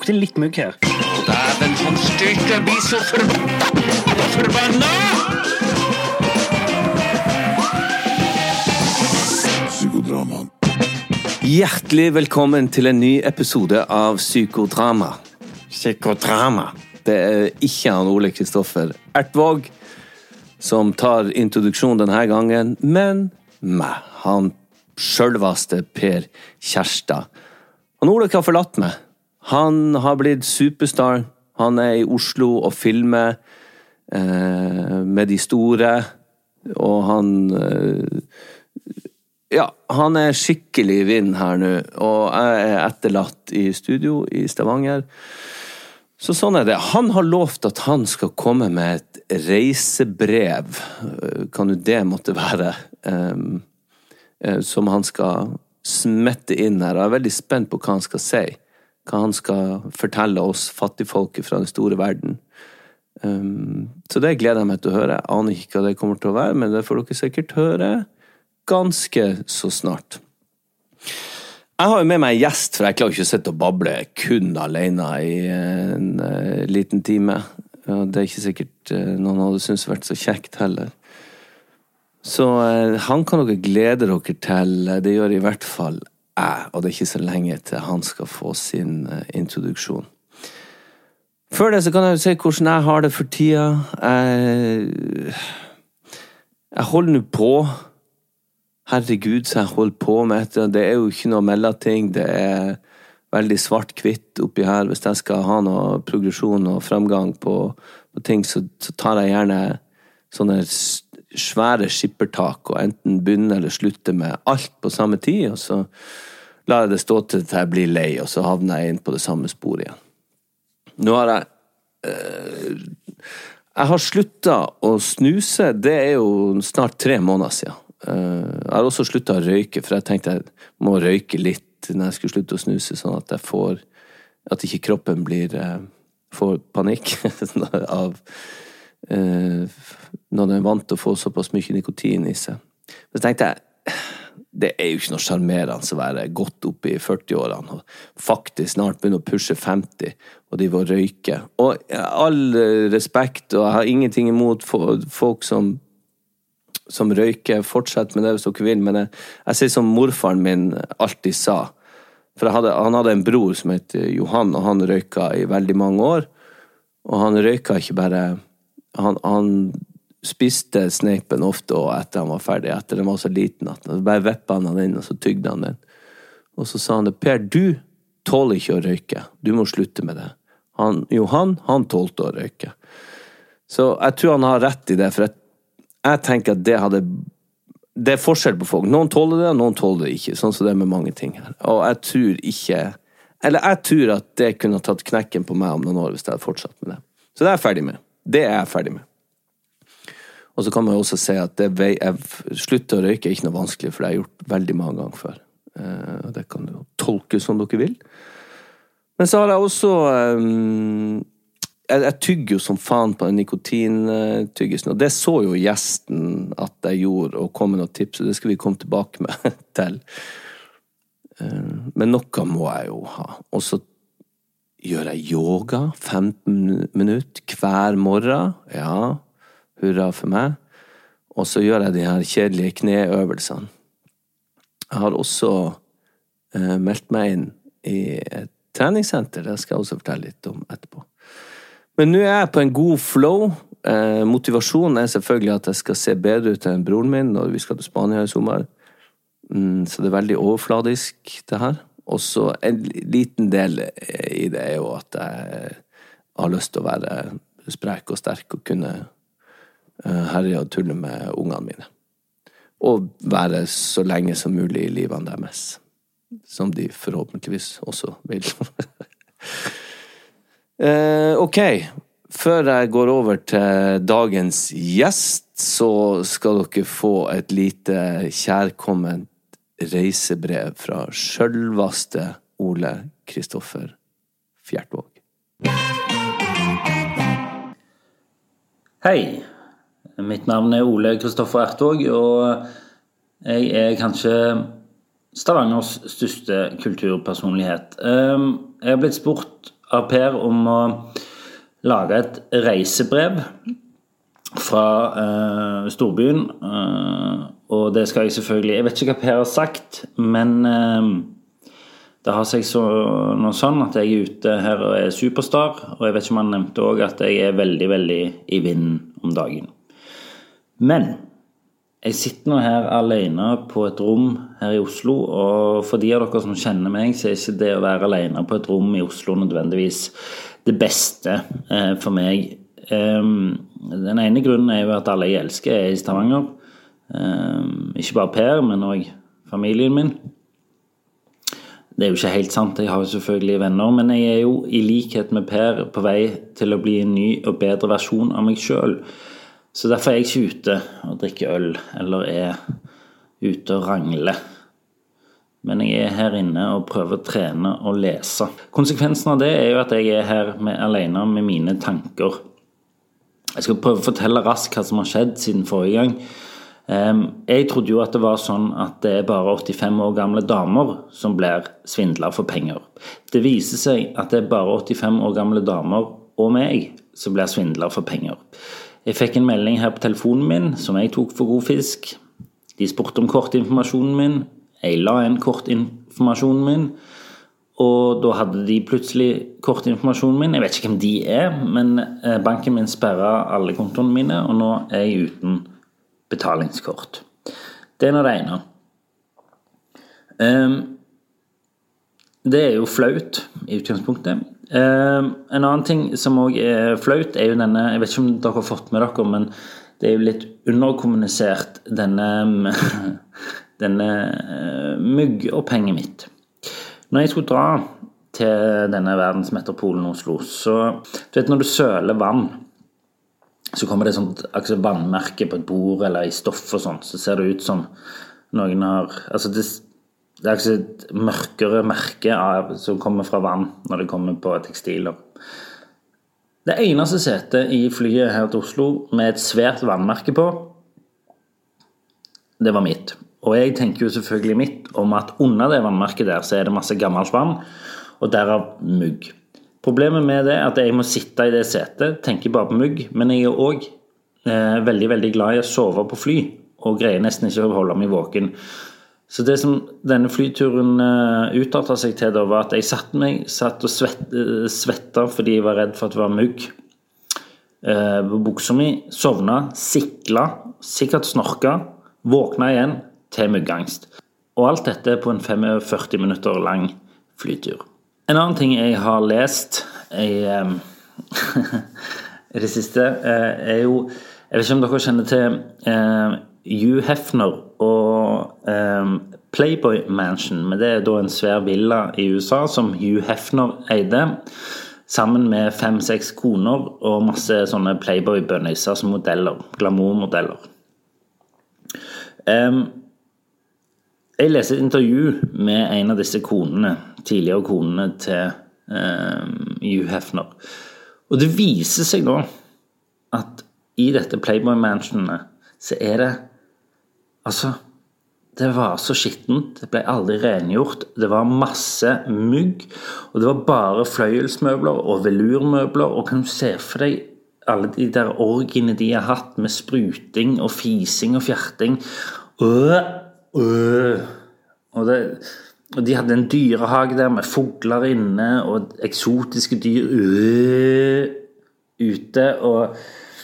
lukter litt mugg her. Dæven, han styrker blir så forbanna! Psykodrama. Hjertelig velkommen til en ny episode av Psykodrama. Psykodrama. Det ikke han Ole Kristoffer Ertvåg som tar introduksjon denne gangen, men meg, han selveste Per Kjærstad. Han Ole har forlatt meg. Han har blitt superstar. Han i Oslo og filmer med de store, og han skikkelig i vind her nå, og jeg etterlatt i studio i Stavanger. Så sånn det. Han har lovt at han skal komme med et reisebrev, kan jo det måtte være, som han skal smette inn her. Jeg er veldig spent på hva han skal si, hva han skal fortelle oss fattigfolk fra den store verden. Så det gleder jeg meg til å høre. Jeg aner ikke hva det kommer til å være, men det får dere sikkert høre ganske så snart. Jeg har jo med meg en gjest, for jeg klarer ikke å sitte og bable kun alene i en liten time. Det ikke sikkert noen hadde syntes vært så kjekt heller. Så han kan dere glede dere til, det gjør i hvert fall jeg, og det ikke så lenge til han skal få sin introduksjon. Før det så kan jeg jo si hvordan jeg har det for tida. Jeg holder nå på. Herregud, så jeg holder på med etter. Det jo ikke noe mellomting. Det veldig svart-hvitt oppi her. Hvis jeg skal ha noe progresjon og fremgang på ting, så tar jeg gjerne sånne svære skippertak, og enten begynner eller slutter med alt på samme tid, og så lar jeg det stå til jeg blir lei, og så havner jeg inn på det samme sporet igjen. Nå har jeg har sluttet å snuse. Det jo snart 3 måneder siden. Jeg har også sluttet å røyke, for jeg tenkte jeg må røyke litt når jeg skulle slutte å snuse, sånn at jeg får, at ikke kroppen får panikk av når den vant til å få såpass mye nikotin i seg. Så tenkte jeg, det jo ikke noe charmerende å være godt oppe i 40-årene, og faktisk snart begynne å pushe 50, og de vil røyke. Og all respekt, og jeg har ingenting imot folk som røyker, fortsett med det hvis dere vil, men jeg sier som morfaren min alltid sa, for han hadde en bror som heter Johan, og han røyka i veldig mange år, og han røyka ikke bare, han spiste sneipen ofte og etter han var ferdig, etter den var så liten at han bare veppet han inn, og så tygde han den. Og så sa han det, Per, du tåler ikke å røyke, du må slutte med det. Johan, han tålte å røyke. Så jeg tror han har rett i det, for jeg tenker at det forskjell på folk. Noen tåler det, og noen tåler det ikke, sånn som det med mange ting her. Og jeg tror at det kunne ha tatt knekken på meg om noen år hvis jeg hadde fortsatt med det. Så det jeg ferdig med. Det jeg ferdig med. Og så kan man jo også si at slutte å røyke ikke noe vanskelig, for det har jeg gjort veldig mange ganger før. Og det kan jo tolkes som dere vil. Men så har jeg også jeg tygger jo som faen på nikotintyggesen, og det så jo gjesten at jeg gjorde, og kom med noen tips, og det skal vi komme tilbake med til. Men noe må jeg jo ha. Og så gjør jeg yoga 15 minutter hver morgen. Ja, hurra for meg. Og så gjør jeg de her kjedelige kneøvelsene. Jeg har også meldt meg inn i et treningssenter, det skal jeg også fortelle litt om etterpå. Men nå jeg på en god flow. Motivasjonen selvfølgelig at jeg skal se bedre ut enn broren min når vi skal til Spania i sommer. Så det veldig overfladisk det her. Og så en liten del i det jo at jeg har lyst til å være sprek og sterk og kunne herje og tulle med ungene mine. Og være så lenge som mulig i livene deres. Som de forhåpentligvis også vil. Ok, før jeg går over til dagens gjest, så skal dere få et lite kjærkomment reisebrev fra selveste Ole Kristoffer Fjertvåg. Hei, mitt navn Ole Kristoffer Ertvåg, og jeg kanskje Stavangers største kulturpersonlighet. Jeg har blitt spurt av Per om å lage et reisebrev fra storbyen, og det skal jeg selvfølgelig, jeg vet ikke hva Per har sagt, men det har seg noe sånn at jeg ute her og superstar, og jeg vet ikke om han nevnte også at jeg veldig, veldig i vinden om dagen. Men jeg sitter nå her alene på et rom her i Oslo, og for de av dere som kjenner meg, så ikke det å være alene på et rom i Oslo nødvendigvis det beste for meg. Den ene grunnen jo at alle jeg elsker i Stavanger. Ikke bare Per, men også familien min. Det jo ikke helt sant, jeg har jo selvfølgelig venner, men jeg jo i likhet med Per på vei til å bli en ny og bedre versjon av meg selv. Så derfor jeg ikke ute og drikker øl, eller ute og rangler. Men jeg her inne og prøver å trene og lese. Konsekvensen av det jo at jeg her alene med mine tanker. Jeg skal prøve å fortelle raskt hva som har skjedd siden forrige gang. Jeg trodde jo at det var sånn at det bare 85 år gamle damer som blir svindlet for penger. Det viser seg at det bare 85 år gamle damer og meg som blir svindlet for penger. Jeg fikk en melding her på telefonen min som jeg tok for god fisk. De spurte om kortinformasjonen min. Jeg la inn kortinformasjonen min. Og da hadde de plutselig kortinformasjonen min. Jeg vet ikke hvem de men banken min sperret alle kontoene mine, og nå jeg uten betalingskort. Det nå det ene. Det jo flaut i utgangspunktet. En annen ting som også flaut jo denne, jeg vet ikke om dere har fått med dere, men det jo litt underkommunisert denne myggopphenget mitt. Når jeg skulle dra til denne verdensmetropolen Oslo, så du vet når du søler vann, så kommer det sånt vannmerke på et bord eller i stoff og sånt, så ser det ut som noen har, altså det et mørkere merke som kommer fra vann når det kommer på tekstiler. Det eneste setet i flyet her til Oslo med et svært vannmerke på, det var mitt. Og jeg tenker jo selvfølgelig mitt om at under det vannmerket der så det masse gammelt vann, og derav mugg. Problemet med det at jeg må sitte i det setet, tenker bare på mugg, men jeg også veldig, veldig glad i å sove på fly, og greier nesten ikke å holde meg våken. Så det som denne flyturen utartet seg til da, var at jeg satt og svettet fordi jeg var redd for at det var mugg på buksa mi, sovnet, siklet, sikkert snorket, våknet igjen til muggangst. Og alt dette på en 45 minutter lang flytur. En annen ting jeg har lest i det siste jo, jeg vet ikke om dere kjenner til Hugh Hefner og Playboy Mansion, men det da en svær villa i USA som Hugh Hefner eide, sammen med 5-6 koner og masse sånne Playboy-bønniser som modeller, glamourmodeller. Jeg leser et intervju med en av disse konene, tidligere konene til Hugh Hefner, og det viser seg da at i dette Playboy Mansionet så det altså, det var så skittent, det ble aldri rengjort, det var masse mugg, og det var bare fløyelsmøbler og velurmøbler, og kan du se for deg alle de der orgiene de har hatt med spruting og fising og fjerting, og de hadde en dyrehage der med fogler inne, og eksotiske dyr ute, og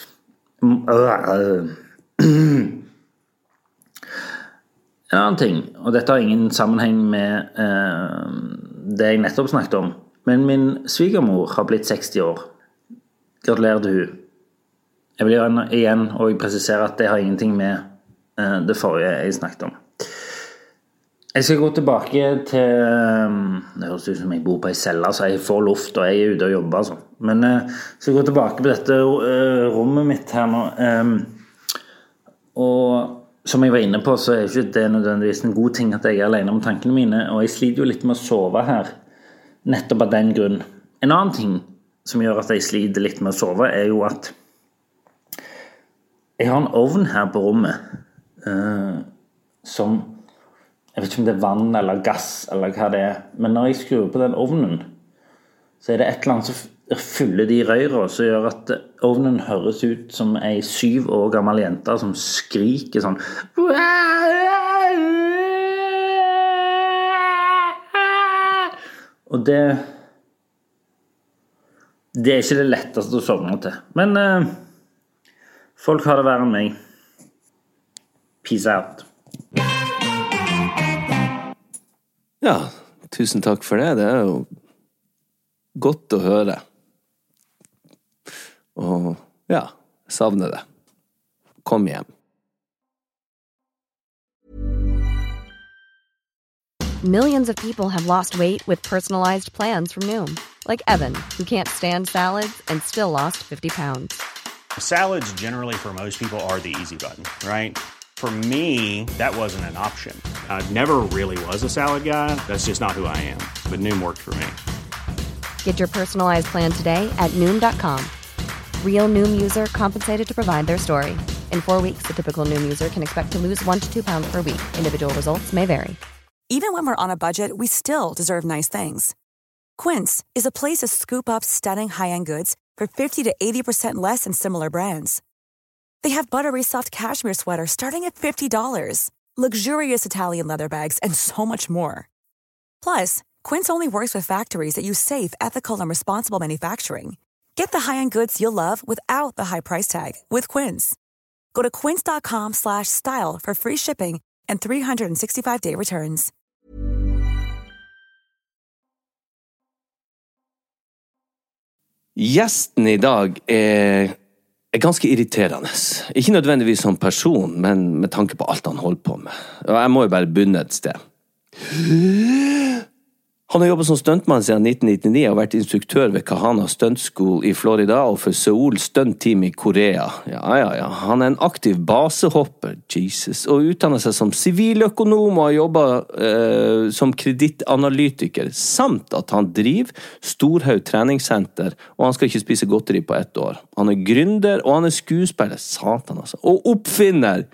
en annen ting, og dette har ingen sammenheng med det jeg nettopp snakket om, men min svigermor har blitt 60 år. Gratulerer til hun. Jeg vil gjøre igjen og presisere at det har ingenting med det forrige jeg snakket om. Jeg skal gå tilbake til, det høres ut som jeg bor på en celle, så jeg får luft og jeg ute og jobber. Altså. Men jeg skal gå tilbake på dette rommet mitt her nå, og som jeg var inne på, så ikke det nødvendigvis en god ting at jeg alene om tankene mine, og jeg sliter jo litt med å sove her, nettopp av den grunn. En annen ting som gjør at jeg sliter litt med å sove, jo at jeg har en ovn her på rommet, som, jeg vet ikke om det vann eller gass, eller hva det men når jeg skrur på den ovnen, så det et eller annet som fyller de røyra, som gjør at ovnen høres ut som ei 7 år gammel jente som skriker sånn. Og det er ikke det letteste å sovne til. Men folk har det verre enn meg. Peace out. Ja, tusen takk for det. Det er jo godt å høre. Og ja, savner det. Kom hjem. Millions of people have lost weight with personalized plans from Noom. Like Evan, who can't stand salads and still lost 50 pounds. Salads generally for most people are the easy button, right? For me, that wasn't an option. I never really was a salad guy. That's just not who I am. But Noom worked for me. Get your personalized plan today at Noom.com. Real Noom user compensated to provide their story. In 4 weeks, the typical Noom user can expect to lose 1 to 2 pounds per week. Individual results may vary. Even when we're on a budget, we still deserve nice things. Quince is a place to scoop up stunning high-end goods for 50 to 80% less than similar brands. They have buttery soft cashmere sweaters starting at $50, luxurious Italian leather bags, and so much more. Plus, Quince only works with factories that use safe, ethical, and responsible manufacturing. Get the high-end goods you'll love without the high price tag with Quince. Go to quince.com/style for free shipping and 365-day returns. Gjesten I dag er ganske irriterende. Ikke nødvendigvis som person, men med tanke på alt han holder på med. Og jeg må jo bare begynne et sted. Han har jobbet som stuntmann siden 1999 og vært instruktør ved Kahana Stunt School I Florida og for Seoul Stunt Team I Korea. Ja. Han en aktiv basehopper, Jesus, og utdannet seg som siviløkonom og har jobbet som kredittanalytiker, samt at han driver Storhaug treningssenter, og han skal ikke spise godteri på 1 år. Han gründer, og han skuespiller, satan altså, og oppfinner.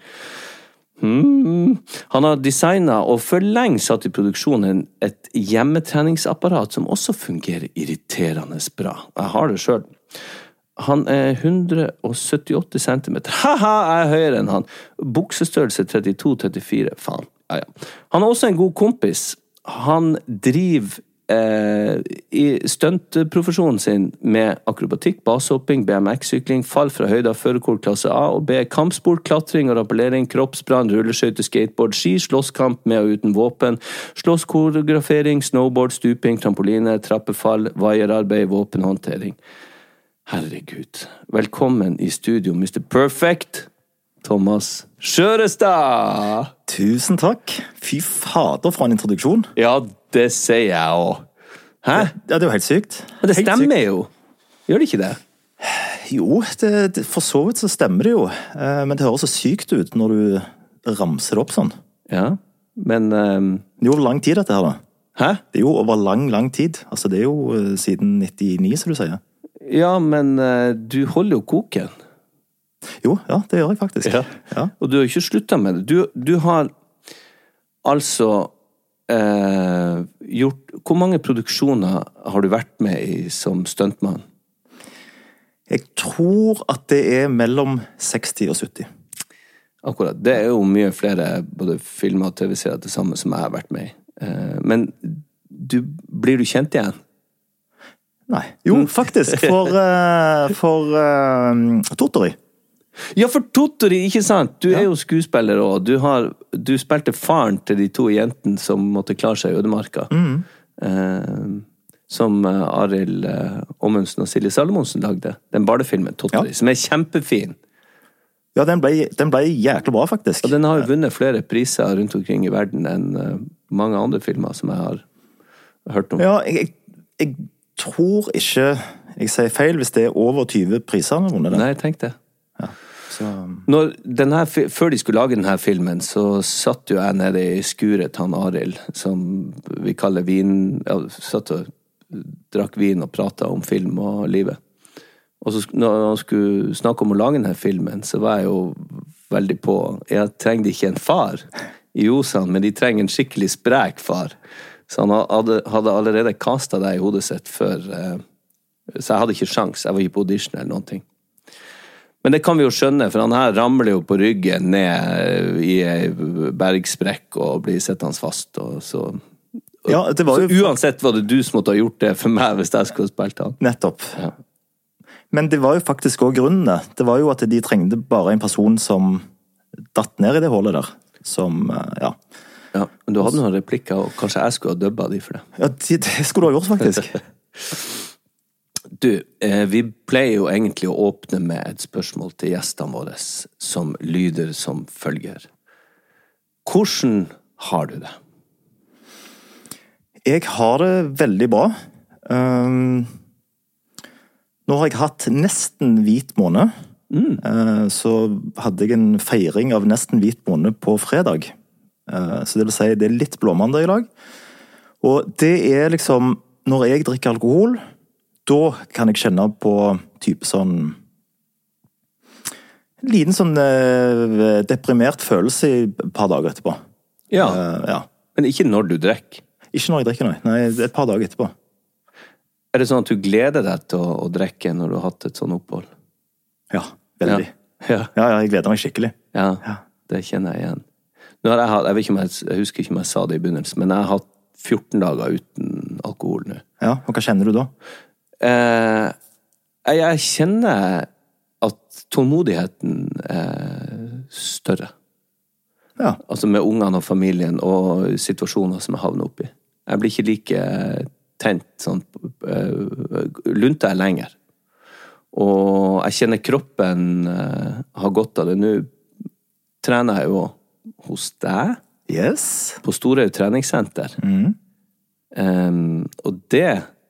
Han har designet og for lenge satt I produksjonen et hjemmetreningsapparat som også fungerer irriterende bra. Jeg har det selv. Han 178 centimeter. Haha, jeg høyere enn han. Buksestørrelse 32-34. Faen. Ja. Han også en god kompis. Han driver I stuntprofesjonen sin med akrobatikk, basehopping, BMX-sykling, fall fra høyder, førerkort klasse A og B, kampsport, klatring og rappellering, kroppsbrann, rulleskøyte, skateboard, ski, slåsskamp med og uten våpen, slåsskoreografering, snowboard, stuping, trampoline, trappefall, vaierarbeid, våpenhåndtering. Herregud. Velkommen I studio, Mr. Perfect, Thomas Skjørestad! Tusen takk. Fy fader for en introduksjon. Ja, det sier jeg også. Hæ? Ja, det jo helt sykt. Men det stemmer jo. Gjør det ikke det? Jo, for så vidt så stemmer det jo. Men det høres så sykt ut når du ramser det opp sånn. Ja, men... Det jo over lang tid dette her da. Hæ? Det jo over lang tid. Altså det jo siden 99, som du sier. Ja, men du holder jo koken. Jo, ja, det gjør jeg faktisk. Ja. Og du har ikke sluttet med det. Du har altså gjort... Hvor mange produksjoner har du vært med I som stuntmann? Jeg tror at det mellom 60 og 70. Akkurat. Det jo mye flere både filmer og TV-serier det samme som jeg har vært med I. Men blir du kjent igjen? Nei. Jo, faktisk. For Tottori. Ja, for Tottori, ikke sant? Du jo skuespiller også. Du spilte faren til de 2 jentene som måtte klare seg I ødemarka. Som Arild Åmundsen og Silje Salomonsen lagde. Den barnefilmen, Tottori, som kjempefin. Ja, den ble jæklig bra, faktisk. Og den har jo vunnet flere priser rundt omkring I verden enn mange andre filmer som jeg har hørt om. Ja, jeg tror ikke jeg sier feil hvis det over 20 priser eller noe. Nei, jeg tenkte det. Før de skulle lage denne filmen, så satt jo jeg nede I skuret til han Arild, som vi kaller vin, satt og drakk vin og pratet om film og livet. Og så når han skulle snakke om å lage denne filmen, så var jeg jo veldig på, jeg trengte ikke en far I Josan, men de trenger en skikkelig sprek far. Så han hadde allerede kastet deg i hodet sitt før, så jeg hadde ikke sjans, jeg var ikke på audition eller noen ting. Men det kan vi jo skjønne, for han her ramler jo på ryggen ned i en bergsprekk og blir sittende fast, og så... Ja, det var jo... Så uansett var det du som måtte ha gjort det for meg hvis jeg skulle ha spilt han. Nettopp. Ja. Men det var jo faktisk også grunnene. Det var jo at de trengte bare en person som datt ned i det hullet der. Som, ja. Ja, men du hadde noen replikker, og kanskje jeg skulle ha døbba de for det. Ja, det skulle du ha gjort, faktisk. Du, vi pleier jo egentlig å åpne med et spørsmål til gjestene våre, som lyder som følger. Hvordan har du det? Jeg har det veldig bra. Nå har jeg hatt nesten hvit måned. Så hadde jeg en feiring av nesten hvit måned på fredag. Så det vil si, det er litt blåmandag i dag. Og det er liksom, når jeg drikker alkohol, da kan jeg kjenne på type sånn, en liten sånn deprimert følelse i et par dager etterpå. Ja, ja. Men ikke når du drikker. Ikke når jeg drikker, nei. Et par dager etterpå. Er det sånn at du gleder deg til å drikke når du har hatt et sånn opphold? Ja, veldig. Ja, jeg gleder meg skikkelig. Ja, det kjenner jeg igjen. Nå har jeg hatt, jeg husker ikke om jeg sa det i begynnelsen, men jeg har hatt 14 dager uten alkohol nå. Ja, og hva kjenner du da? Jeg kjenner at tålmodigheten er større. Ja. Altså med ungene og familien og situasjoner som jeg havner oppi. Jeg blir ikke like tent, sånn, lunta er lenger. Og jeg kjenner kroppen har godt av det. Nå trener jeg jo hos deg. Yes. På Storøy treningssenter. Og det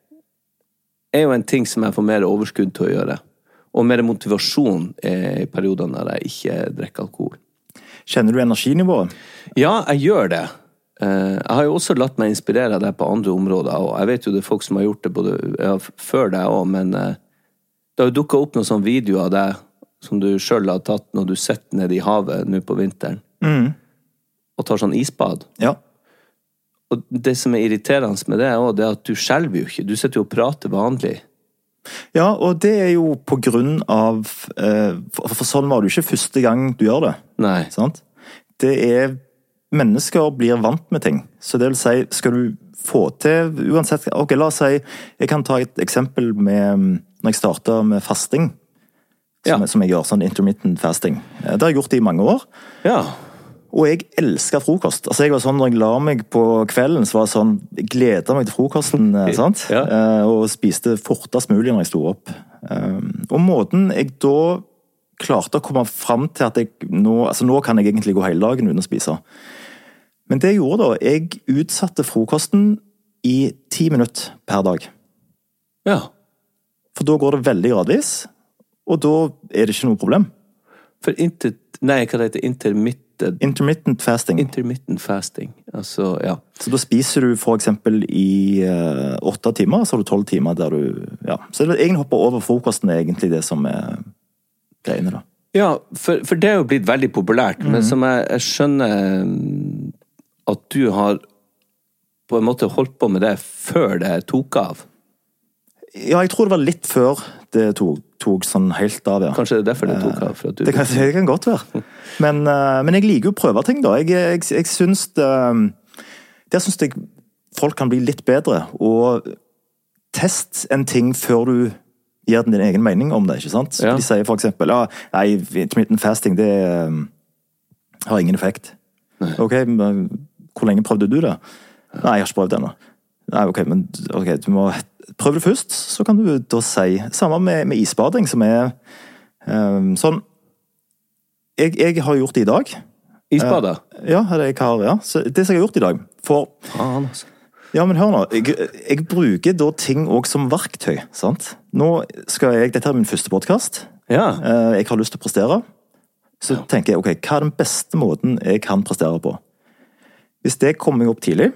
er jo en ting som jeg får mer overskudd til å gjøre. Og mer motivasjon i perioder når jeg ikke drikker alkohol. Kjenner du energinivået? Ja, jeg gjør det. Jeg har jo også latt meg inspirere av det på andre områder, og jeg vet jo det er folk som har gjort det både før deg også, men det har jo dukket opp noen sånne videoer av deg som du selv har tatt når du sitter nede i havet nå på vinteren, og tar sånn isbad. Ja. Og det som er irriterende med det også, det er at du skjelver jo ikke. Du sitter jo og prater vanlig. Ja, og det er jo på grunn av, for sånn var det jo ikke første gang du gjør det. Nei. Sant? Det er, mennesker blir vant med ting. Så det vil si, skal du få til, uansett, ok, la oss si, jeg kan ta et eksempel med, når jeg startet med fasting, som jeg gjør, sånn intermittent fasting. Det har jeg gjort i mange år. Ja. Og jeg elsker frokost. Altså jeg var sånn, når jeg la meg på kvelden, så var jeg sånn, jeg gledet meg til frokosten, sant? Ja. Og spiste fortest mulig når jeg sto opp. Og måten jeg da klarte å komme frem til at nå kan jeg egentlig gå hele dagen uten å spise. Men det jeg gjorde da, jeg utsatte frokosten i 10 minutter per dag. Ja. For da går det veldig gradvis, og da er det ikke noe problem. For hva det heter intermittent fasting. Intermittent fasting, altså, ja. Så da spiser du for eksempel i 8 timer, så har du 12 timer der du, ja. Så det er egentlig hoppe over frokosten er egentlig det som er greiene da. Ja, for det er jo blitt veldig populært, men som jeg skjønner at du har på en måte holdt på med det før det tok av. Ja, jeg tror det var litt før det tok sånn helt av, ja. Kanskje det er derfor det tok av? For at du... det kan godt være. Men jeg liker jo å prøve ting da. Jeg synes der synes jeg folk kan bli litt bedre, og test en ting før du gir din egen mening om det, ikke sant? Ja. De sier for eksempel, nei, intermittent fasting, det har ingen effekt. Nei. Ok, men hvor lenge prøvde du det? Nei, jeg har ikke prøvd det ennå. Nei, men du må prøve det først, så kan du da si, sammen med isbading, som er sånn, jeg har gjort det i dag. Isbader? Ja, så det som jeg har gjort i dag, for... altså. Ja, men hør nå, jeg bruker da ting også som verktøy, sant? Nå skal dette er min første podcast, jeg har lyst til å prestere, så tenker jeg, ok, hva er den beste måten jeg kan prestere på? Hvis det kom meg opp tidlig,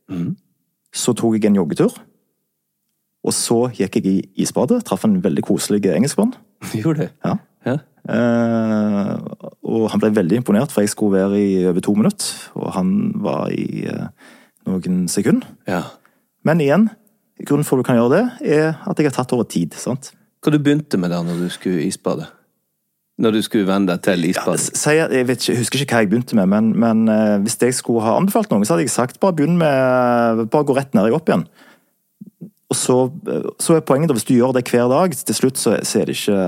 så tok jeg en joggetur, og så gikk jeg i isbadet, traff en veldig koselig engelskmann. Gjorde det? Ja. Og han ble veldig imponert, for jeg skulle være i over 2 minutter, og han var i noen sekunder. Ja. Men igjen, grunnen for at du kan gjøre det, at jeg har tatt over tid, sant? Hva du begynte med da når du skulle isbade? Når du skulle vende deg til isbading? Ja, jeg husker ikke hva jeg begynte med, men hvis jeg skulle ha anbefalt noe, så hadde jeg sagt bare begynn med, bare gå rett ned og opp igjen. Og så poenget da, hvis du gjør det hver dag, til slutt så er det ikke,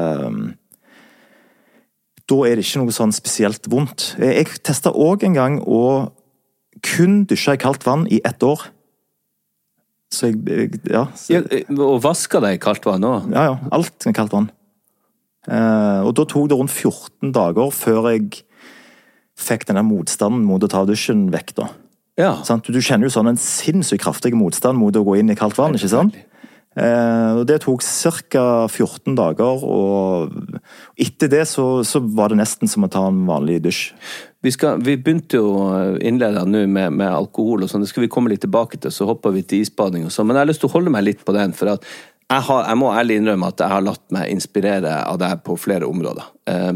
da er det ikke noe sånn spesielt vondt. Jeg testet også en gang å kun dusje i kaldt vann i 1 år. Så og vasker deg i kaldt vann også? Ja, alt med kaldt vann. Og da tok det rundt 14 dager før jeg fikk denne motstanden mot å ta dusjen vekk da. Ja. Du kjenner jo sånn en sinnssykt kraftig motstand mot å gå inn i kaldt vann, ikke sant? Og det tok ca. 14 dager, og etter det så var det nesten som å ta en vanlig dusj. Vi begynte jo å innlede nå med alkohol og sånn, det skal vi komme litt tilbake til, så hopper vi til isbading og sånn, men jeg har lyst til å holde meg litt på den, for at jeg må ærlig innrømme at jeg har latt meg inspirere av deg på flere områder.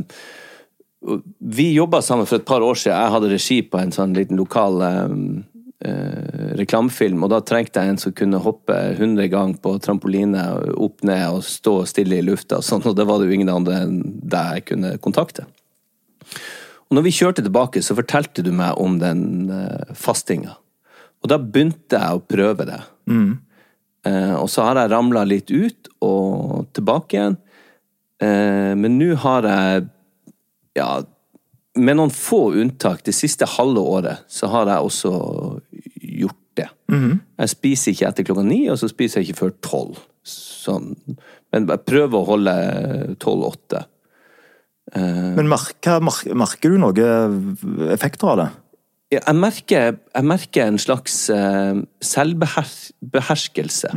Vi jobbet sammen for et par år siden, jeg hadde regi på en sånn liten lokal reklamefilm, og da trengte jeg en som kunne hoppe 100 ganger på trampoline, opp ned og stå stille i lufta og sånn, og det var det jo ingen andre enn deg jeg kunne kontakte. Og når vi kjørte tilbake, så fortalte du meg om den fastinga, og da begynte jeg å prøve det. Og så har jeg ramlet litt ut og tilbake igjen, men nå har jeg med noen få unntak det siste halve året så har jeg også gjort det. Jeg spiser ikke etter 9, og så spiser jeg ikke før 12 sånn. Men jeg prøver å holde 12-8. Men merker du noen effekter av det? Jeg merker en slags selvbeherskelse.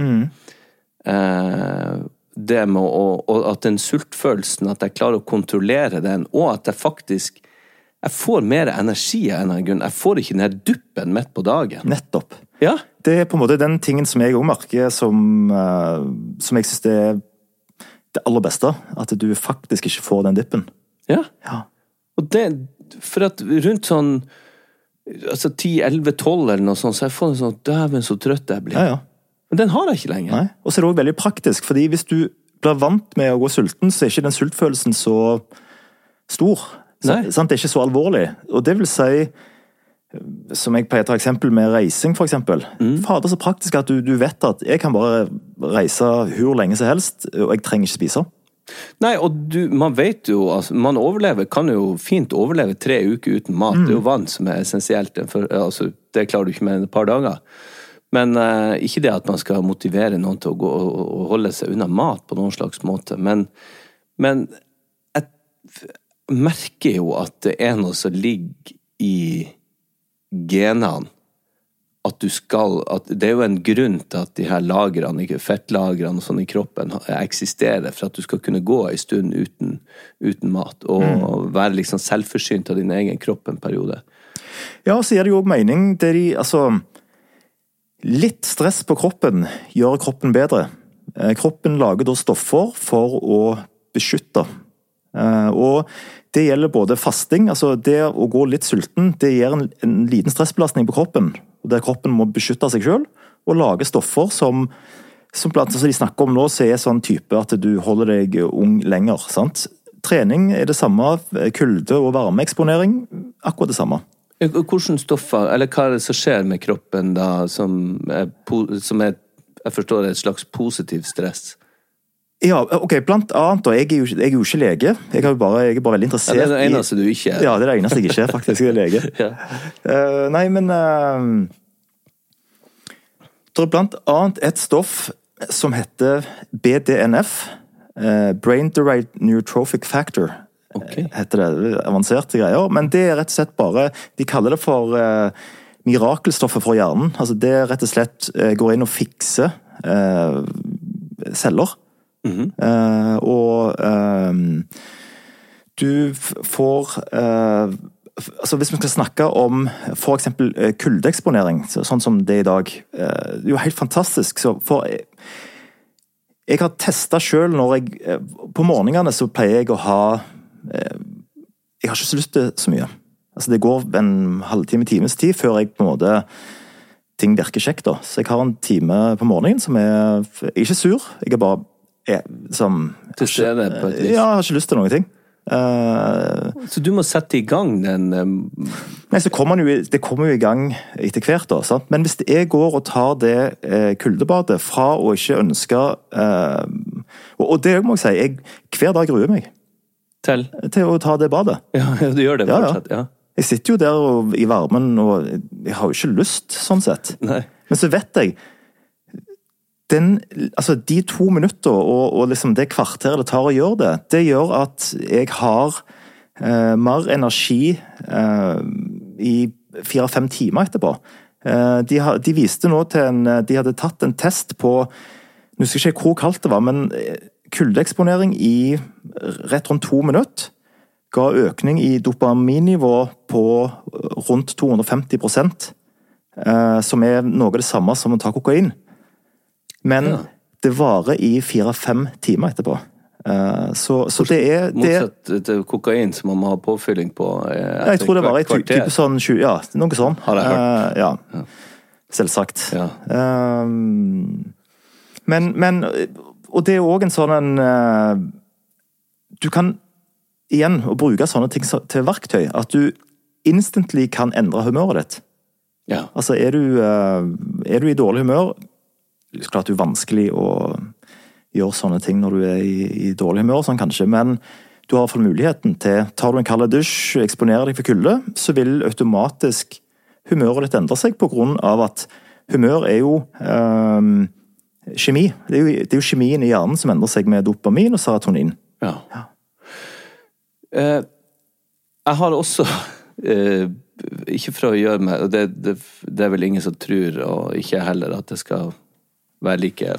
Det med at den sultfølelsen, at jeg klarer å kontrollere den, og at jeg får mer energi av en grunn. Jeg får ikke den her duppen midt på dagen. Nettopp. Ja? Det er på en måte den tingen som jeg også merker som jeg synes det er det aller beste, at du faktisk ikke får den duppen. Ja. Og det, for at rundt sånn 10, 11, 12 eller noe sånt, så jeg får en sånn, dæven så trøtt jeg blir. Ja. Men den har jeg ikke lenger. Nei. Og så er det også veldig praktisk, fordi hvis du blir vant med å gå sulten, så er ikke den sultfølelsen så stor. Det er ikke så alvorlig. Og det vil si, som jeg pleier å ta eksempel med reising for eksempel, fader så praktisk at du vet at jeg kan bare reise hvor lenge som helst, og jeg trenger ikke spise. Nei, og man vet jo, altså, man kan jo fint overleve 3 uker uten mat. Det er jo vann som er essensielt, altså, det klarer du ikke med et par dager. Men ikke det at man skal motivere noen til å gå og holde seg unna mat på noen slags måte, men jeg merker jo at det er noe som ligger i genene, at det er jo en grunn til at de her lagrene, fettlagrene og sånn i kroppen eksisterer, for at du skal kunne gå en stund uten mat, og være liksom selvforsynt av din egen kropp en periode. Ja, så gir det jo også mening, litt stress på kroppen gjør kroppen bedre. Kroppen lager da stoffer for å beskytte. Og det gjelder både fasting, altså det å gå litt sulten, det gir en liten stressbelastning på kroppen, der kroppen må beskytte seg selv, og lage stoffer som blant annet de snakker om nå, så er sånn type at du holder deg ung lenger, sant? Trening er det samme, kulde og varmeeksponering, akkurat det samme. Hvordan stoffer, eller hva er det som skjer med kroppen da, som er jeg forstår, et slags positiv stress? Ja, ok, blant annet, og jeg er jo ikke lege, jeg er bare veldig interessert i... Ja, det er det eneste du ikke er. Ja, det er det eneste jeg ikke er, faktisk, jeg er lege. Ja. Nei, men det er blant annet et stoff som heter BDNF, Brain Derived Neurotrophic Factor, heter det, avanserte greier, men det er rett og slett bare, de kaller det for mirakelstoffet for hjernen, altså det rett og slett går inn og fikser celler, og du får altså hvis vi skal snakke om for eksempel kuldeeksponering, sånn som det i dag, det er jo helt fantastisk, for jeg har testet selv når jeg på morgenene så pleier jeg å ha jeg har ikke så lyst til så mye, altså det går en halvtime, times tid før jeg på en måte ting virker kjekt da. Så jeg har en time på morgenen som jeg er ikke sur, jeg er bare som... Du ser det på et vis. Ja, jeg har ikke lyst til noen ting. Så du må sette i gang den... Nei, så det kommer jo i gang etter hvert da, sant? Men hvis jeg går og tar det kuldebadet fra å ikke ønske... og det må jeg si, hver dag gruer meg. Til å ta det badet. Ja, du gjør det fortsatt, ja. Jeg sitter jo der i varmen, og jeg har jo ikke lyst, sånn sett. Nei. Men så vet jeg, de 2 minutter, og liksom det kvarteret det tar å gjøre det, det gjør at jeg har mer energi i 4-5 timer etterpå. De viste nå de hadde tatt en test på, nå skal jeg ikke hvor kaldt det var, men kuldeeksponering i rett rundt 2 minutter, ga økning i dopaminnivå på rundt 250%, som er noe av det samme som å ta kokain. Men det varer i 4-5 timer etterpå. Så det er... Motsatt til kokain som man må ha påfylling på jeg tror det var et type sånn 20, ja, noe sånn. Har jeg hørt. Ja, selvsagt. Ja. Men, og det er også en sånn du kan igjen å bruke sånne ting til verktøy, at du instantly kan endre humøret ditt. Ja. Altså, er du i dårlig humør, det er klart det er vanskelig å gjøre sånne ting når du er i dårlig humør, sånn kanskje, men du har i hvert fall muligheten til, tar du en kald dusj, eksponerer deg for kulde, så vil automatisk humøret ditt endre seg på grunn av at humør er jo kjemi. Det er jo kjemien i hjernen som endrer seg med dopamin og serotonin. Ja. Jeg har også ikke for å gjøre meg det er vel ingen som tror, og ikke heller at det skal være like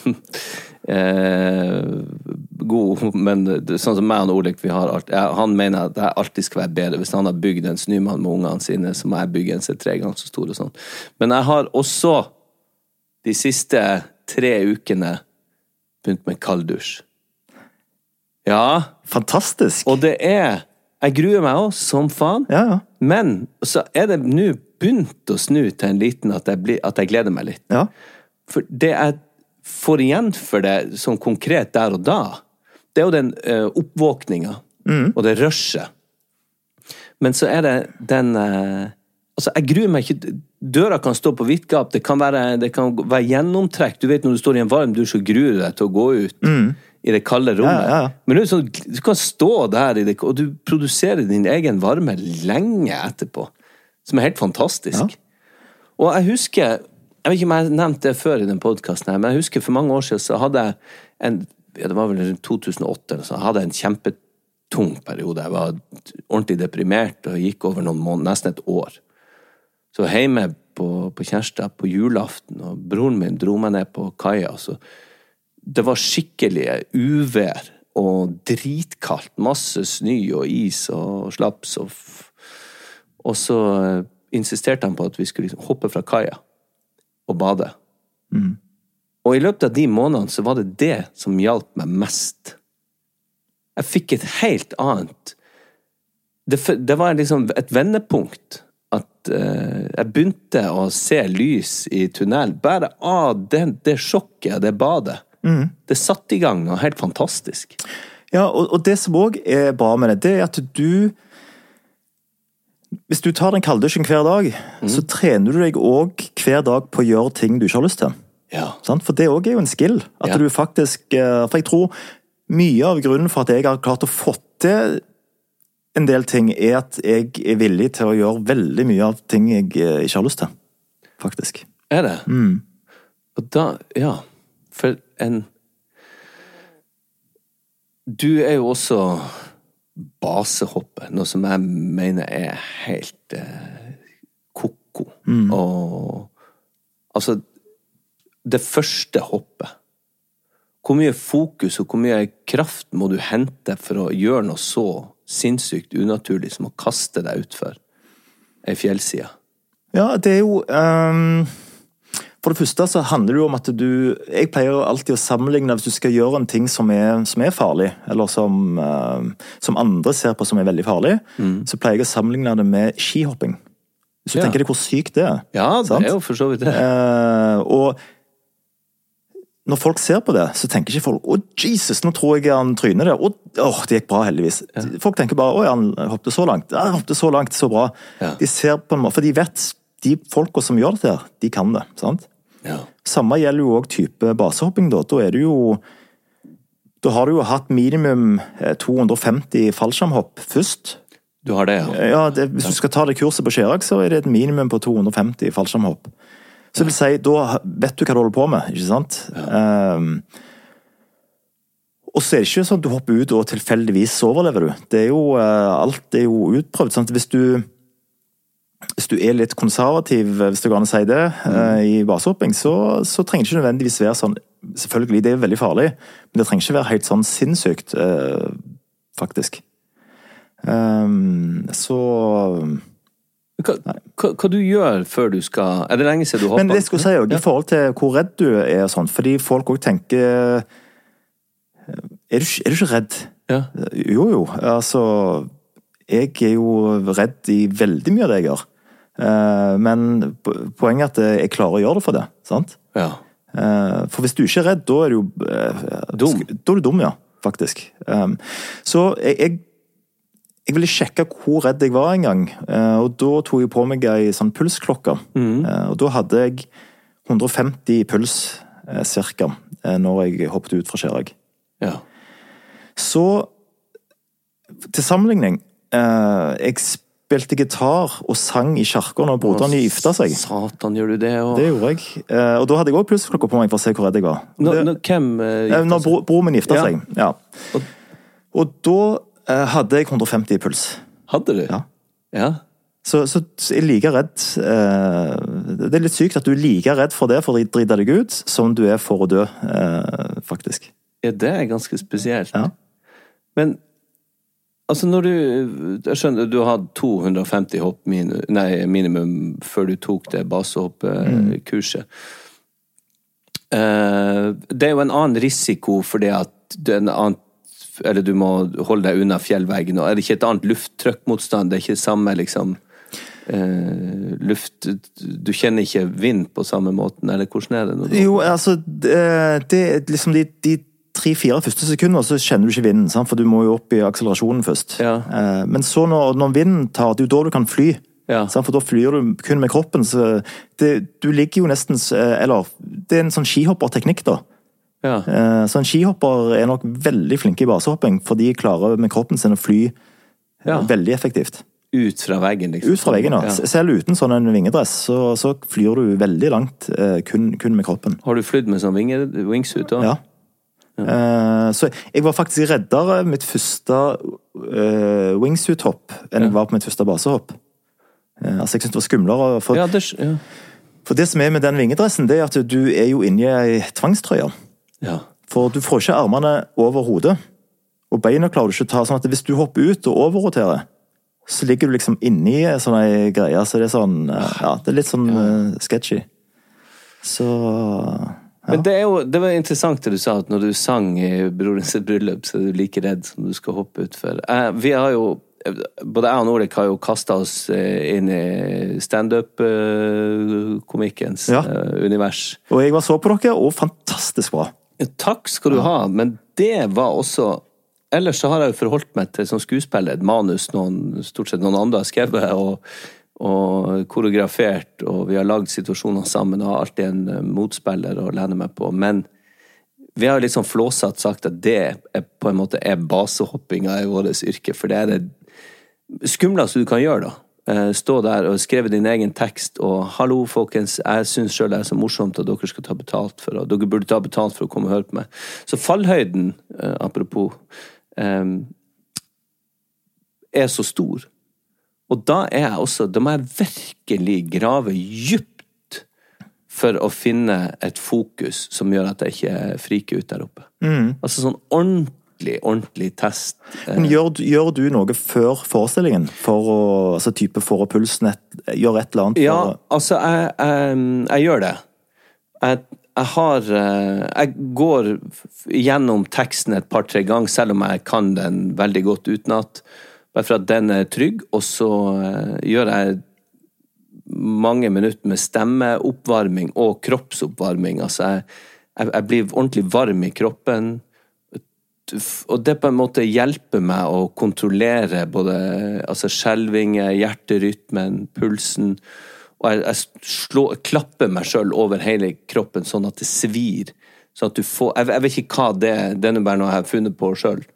god, men sånn som meg og Oleg, han mener at det alltid skal være bedre. Hvis han har bygd en snømann med ungene sine, så må jeg bygge en seg 3 ganger så stor og sånn. Men jeg har også de siste 3 ukene begynt med kalddusj. Ja. Fantastisk. Og det jeg gruer meg også som faen. Ja. Men så er det nå begynt å snu til en liten at jeg gleder meg litt. Ja. For det jeg får igjen for det sånn konkret der og da, det er jo den oppvåkninga og det rushet. Men så er det den altså jeg gruer meg ikke. Døra kan stå på vidt gap, det kan være gjennomtrekk. Du vet når du står i en varm dusj og gruer deg til å gå ut i det kalde rommet. Ja. Men det er sånn, du kan stå der i det, og du produserer din egen varme lenge etterpå, som er helt fantastisk. Ja. Og jeg husker, jeg vet ikke om jeg nevnte det før i den podcasten her, men jeg husker for mange år siden så hadde jeg det var vel rundt 2008, så hadde jeg en kjempetung periode. Jeg var ordentlig deprimert og gikk over noen måneder, nesten et år. Så hjemme på Kjærstad på julaften, og broren min dro meg ned på kaia, så det var skikkelige uvær og dritkaldt, masse snø og is og slaps, og så insisterte han på at vi skulle hoppe fra kaia og bade. Og i løpet av de månedene så var det som hjalp meg mest. Jeg fikk et helt annet, det var liksom et vendepunkt, at jeg begynte å se lys i tunnel, bare av det sjokket, det badet. Det satt i gang, og helt fantastisk. Ja, og det som også er bra med det er at hvis du tar den kalddusjen hver dag, så trener du deg også hver dag på å gjøre ting du ikke har lyst til. Ja. For det også er jo en skill. At du faktisk, for jeg tror mye av grunnen for at jeg har klart å få til en del ting, er at jeg er villig til å gjøre veldig mye av ting jeg ikke har lyst til. Faktisk. Er det? Og da, for du er jo også basehopper, noe som jeg mener er helt koko. Og altså det første hoppet, hvor mye fokus og hvor mye kraft må du hente for å gjøre noe så sinnssykt unaturlig som å kaste deg utfor ei fjellside? Ja, det er jo for det første så handler det jo om at jeg pleier jo alltid å sammenligne hvis du skal gjøre en ting som er farlig, eller som andre ser på som er veldig farlig, så pleier jeg å sammenligne det med skihopping. Hvis du tenker deg hvor sykt det er. Ja, det sant? er jo for så vidt det. Og når folk ser på det, så tenker ikke folk Jesus, nå tror jeg han tryner der. Det gikk bra, heldigvis. Ja. Folk tenker bare han hoppet så langt. Han hoppet så langt, så bra. Ja. De ser på en måte, for de vet, de folka som gjør det her, de kan det, sant? Ja. Samme gjelder jo også type basehopping da. Da har du jo hatt minimum 250 fallskjermhopp først. Du har det, ja. Ja, hvis du skal ta det kurset på Skjerak, så er det et minimum på 250 fallskjermhopp. Så det vil si, da vet du hva du holder på med, ikke sant? Ja. Og så er det ikke sånn at du hopper ut og tilfeldigvis overlever du. Det er jo, alt er jo utprøvd, sant? Hvis du er litt konservativ, hvis du kan si det, i basehopping, så trenger det ikke nødvendigvis være sånn, selvfølgelig, det er veldig farlig, men det trenger ikke være helt sånn sinnssykt, faktisk. Hva du gjør før du skal... Er det lenge siden du hopper? Men det skulle jeg si jo, i forhold til hvor redd du er og sånt, fordi folk også tenker, er du ikke redd? Ja. Jo, altså, jeg er jo redd i veldig mye av det jeg gjør. Men poenget er at jeg klarer å gjøre det for det, sant? Ja. For hvis du ikke er redd, da er du jo dum. Da er du dum, ja, faktisk. Så jeg ville sjekke hvor redd jeg var en gang, og da tok jeg på meg en sånn pulsklokke. Og da hadde jeg 150 puls, cirka, når jeg hoppet ut fra Skjerak. Ja. Så, til sammenligning, jeg spilte gitar og sang i kirken når broderen gifta seg. Satan, gjør du det? Og... Det gjorde jeg. Og da hadde jeg også pulsklokka på meg for å se hvor redd jeg var. Hvem gifta seg? Når broren min gifta seg, ja. Og da hadde jeg 150 puls. Hadde du? Ja. Så jeg er like redd. Det er litt sykt at du er like redd for det, for å drite deg ut, som du er for å dø, faktisk. Ja, det er ganske spesielt. Ja. Men altså når jeg skjønner, du har 250 hopp minimum før du tok det basehopp-kurset. Det er jo en annen risiko fordi at det er en annen, eller du må holde deg unna fjellveggen, og er det ikke et annet lufttrykkmotstand, det er ikke samme liksom luft, du kjenner ikke vind på samme måten, eller hvordan er det? Jo, altså det er liksom de 3-4 første sekunder så kjenner du ikke vinden, sant? For du må jo opp i akselerasjonen først. Ja. Men så når vinden tar, det er jo da du kan fly. Ja. Sant? For da flyr du kun med kroppen. Så du ligger jo nesten, eller det er en sånn skihopperteknikk da. Ja. Så en skihopper er nok veldig flink i basehopping, for de klarer med kroppen sin å fly veldig effektivt. Ut fra veggen, liksom? Ut fra veggen, ja. Selv uten sånn en vingedress, så flyr du veldig langt kun med kroppen. Har du flydd med sånn wingsuit da? Ja. Så jeg var faktisk reddere mitt første wingsuit-hopp enn jeg var på mitt første basehopp. Altså jeg synes det var skumlere for det som er med den vingedressen, det er at du er jo inne i en tvangstrøye. Ja. For du får ikke armene over hodet, og beina klarer du ikke å ta, sånn at hvis du hopper ut og overroterer, så ligger du liksom inne i sånne greier, så det er sånn, det er litt sånn sketchy. Så... Men det var interessant det du sa, at når du sang i brorens bryllup, så er du like redd som du skal hoppe ut for. Vi har jo, både jeg og Nordic har jo kastet oss inn i stand-up-komikkens univers. Og jeg var så på dere, og fantastisk bra. Takk skal du ha, men det var også, ellers så har jeg jo forholdt meg til som skuespiller, et manus, stort sett noen andre har skrevet, og koreografert, og vi har lagd situasjoner sammen, og har alltid en motspiller å lene meg på, men vi har liksom flåsatt sagt at det på en måte er basehoppinga i vårt yrke, for det er det skumleste du kan gjøre da. Stå der og skrive din egen tekst, og hallo folkens, jeg synes selv det er så morsomt at dere skal ta betalt for, og dere burde ta betalt for å komme og høre på meg. Så fallhøyden, apropos, er så stor. Og da må jeg virkelig grave dypt for å finne et fokus som gjør at jeg ikke friker ut der oppe. Altså sånn ordentlig test. Men gjør du noe før forestillingen? For å pulsen, gjøre et eller annet? Ja, altså jeg gjør det. Jeg går gjennom teksten et par-tre ganger, selv om jeg kan den veldig godt utenat. Bare for at den er trygg, og så gjør jeg mange minutter med stemmeoppvarming og kroppsoppvarming. Altså, jeg blir ordentlig varm i kroppen, og det på en måte hjelper meg å kontrollere både skjelvinger, hjerterytmen, pulsen, og jeg klapper meg selv over hele kroppen sånn at det svir, sånn at du får, jeg vet ikke hva det er bare noe jeg har funnet på selv.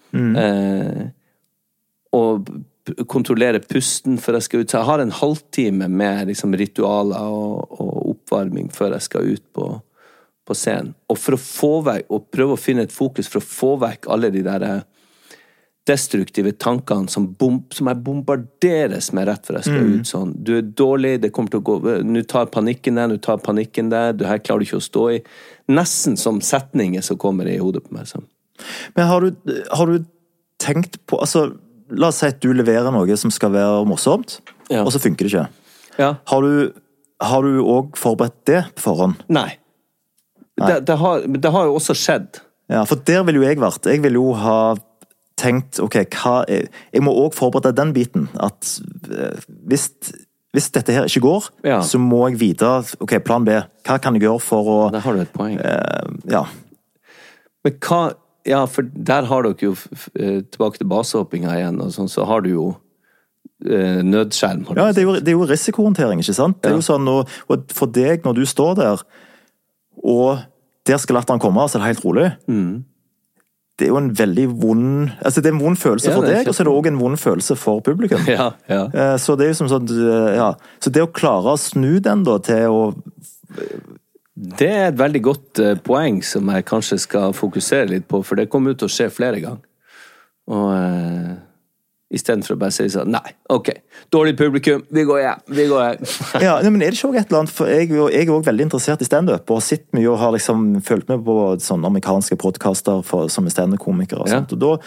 Og kontrollere pusten før jeg skal ut, så jeg har en halvtime med liksom, ritualer og oppvarming før jeg skal ut på scenen. Og for å få vekk, og prøve å finne et fokus for å få vekk alle de der destruktive tankene som jeg bombarderes med rett før jeg skal ut sånn. Du er dårlig, det kommer til å gå, nå tar panikken der, du her klarer du ikke å stå i. Nesten som setninger som kommer i hodet på meg. Så. Men har du tenkt på, altså, la oss si at du leverer noe som skal være morsomt, og så funker det ikke. Ja. Har du også forberedt det på forhånd? Nei. Det har jo også skjedd. Ja, for der vil jo jeg vært. Jeg vil jo ha tenkt, ok, jeg må også forberede den biten, at hvis dette her ikke går, så må jeg vite, ok, plan B, hva kan jeg gjøre for å... Der har du et poeng. Ja. Men for der har dere jo, tilbake til basehoppinga igjen, og sånn, så har du jo nødskjerm. Ja, det er jo risikohåndtering, ikke sant? Det er jo sånn, og for deg, når du står der, og der skal latteren komme, så er det helt rolig. Det er jo en veldig vond... Altså, det er en vond følelse for deg, og så er det også en vond følelse for publikum. Så det er jo som sånn... Så det å klare å snu den da, til å... Det er et veldig godt poeng som jeg kanskje skal fokusere litt på, for det kommer ut til å skje flere ganger. Og... I stedet for å bare si sånn, nei, ok, dårlig publikum, vi går hjem. Ja, men er det ikke også et eller annet, for jeg er også veldig interessert i stand-up, og har sett mye og har liksom følt med på sånne amerikanske podcaster som er stand-up-komikere og sånt, og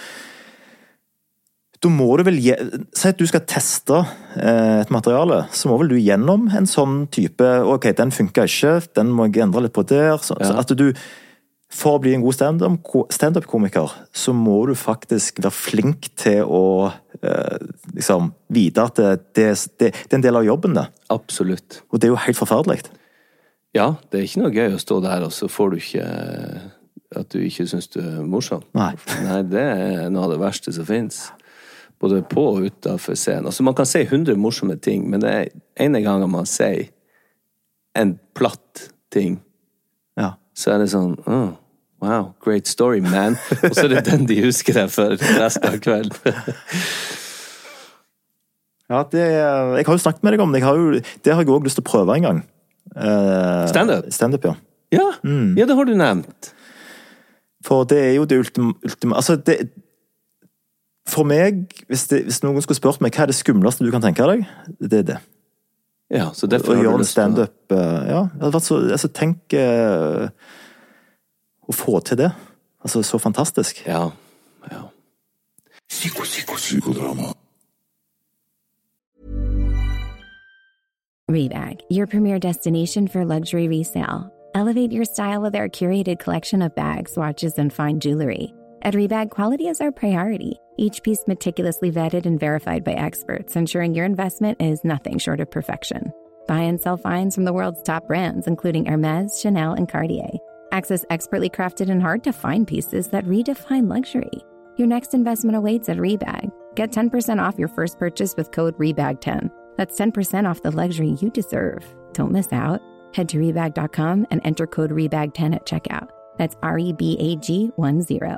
da må du vel, si at du skal teste et materiale, så må vel du gjennom en sånn type, ok, den funker ikke, den må jeg endre litt på der, så at du... For å bli en god stand-up-komiker, så må du faktisk være flink til å liksom, vite at det er en del av jobben det. Absolutt. Og det er jo helt forferdelig. Ja, det er ikke noe gøy å stå der, og så får du ikke at du ikke synes du er morsom. Nei, det er noe av det verste som finnes. Både på og utenfor scenen. Altså, man kan si 100 morsomme ting, men det er ene gangen man sier en platt ting, så er det sånn, wow, great story, man. Og så er det den de husker deg for resten av kvelden. Ja, jeg har jo snakket med deg om det. Det har jeg også lyst til å prøve en gang. Stand-up? Stand-up, ja. Ja, det har du nevnt. For det er jo det ultima... Altså, for meg, hvis noen skulle spørt meg hva er det skumleste du kan tenke deg, det er det. Ja, så derfor har du lyst til stand-up, ja, det hadde vært så, altså tenk å få til det, altså så fantastisk. Ja. Psykodrama. Rebag, your premier destination for luxury resale. Elevate your style with our curated collection of bags, watches, and fine jewelry. At Rebag, quality is our priority. Each piece meticulously vetted and verified by experts, ensuring your investment is nothing short of perfection. Buy and sell finds from the world's top brands, including Hermes, Chanel, and Cartier. Access expertly crafted and hard-to-find pieces that redefine luxury. Your next investment awaits at Rebag. Get 10% off your first purchase with code REBAG10. That's 10% off the luxury you deserve. Don't miss out. Head to Rebag.com and enter code REBAG10 at checkout. That's REBAG10.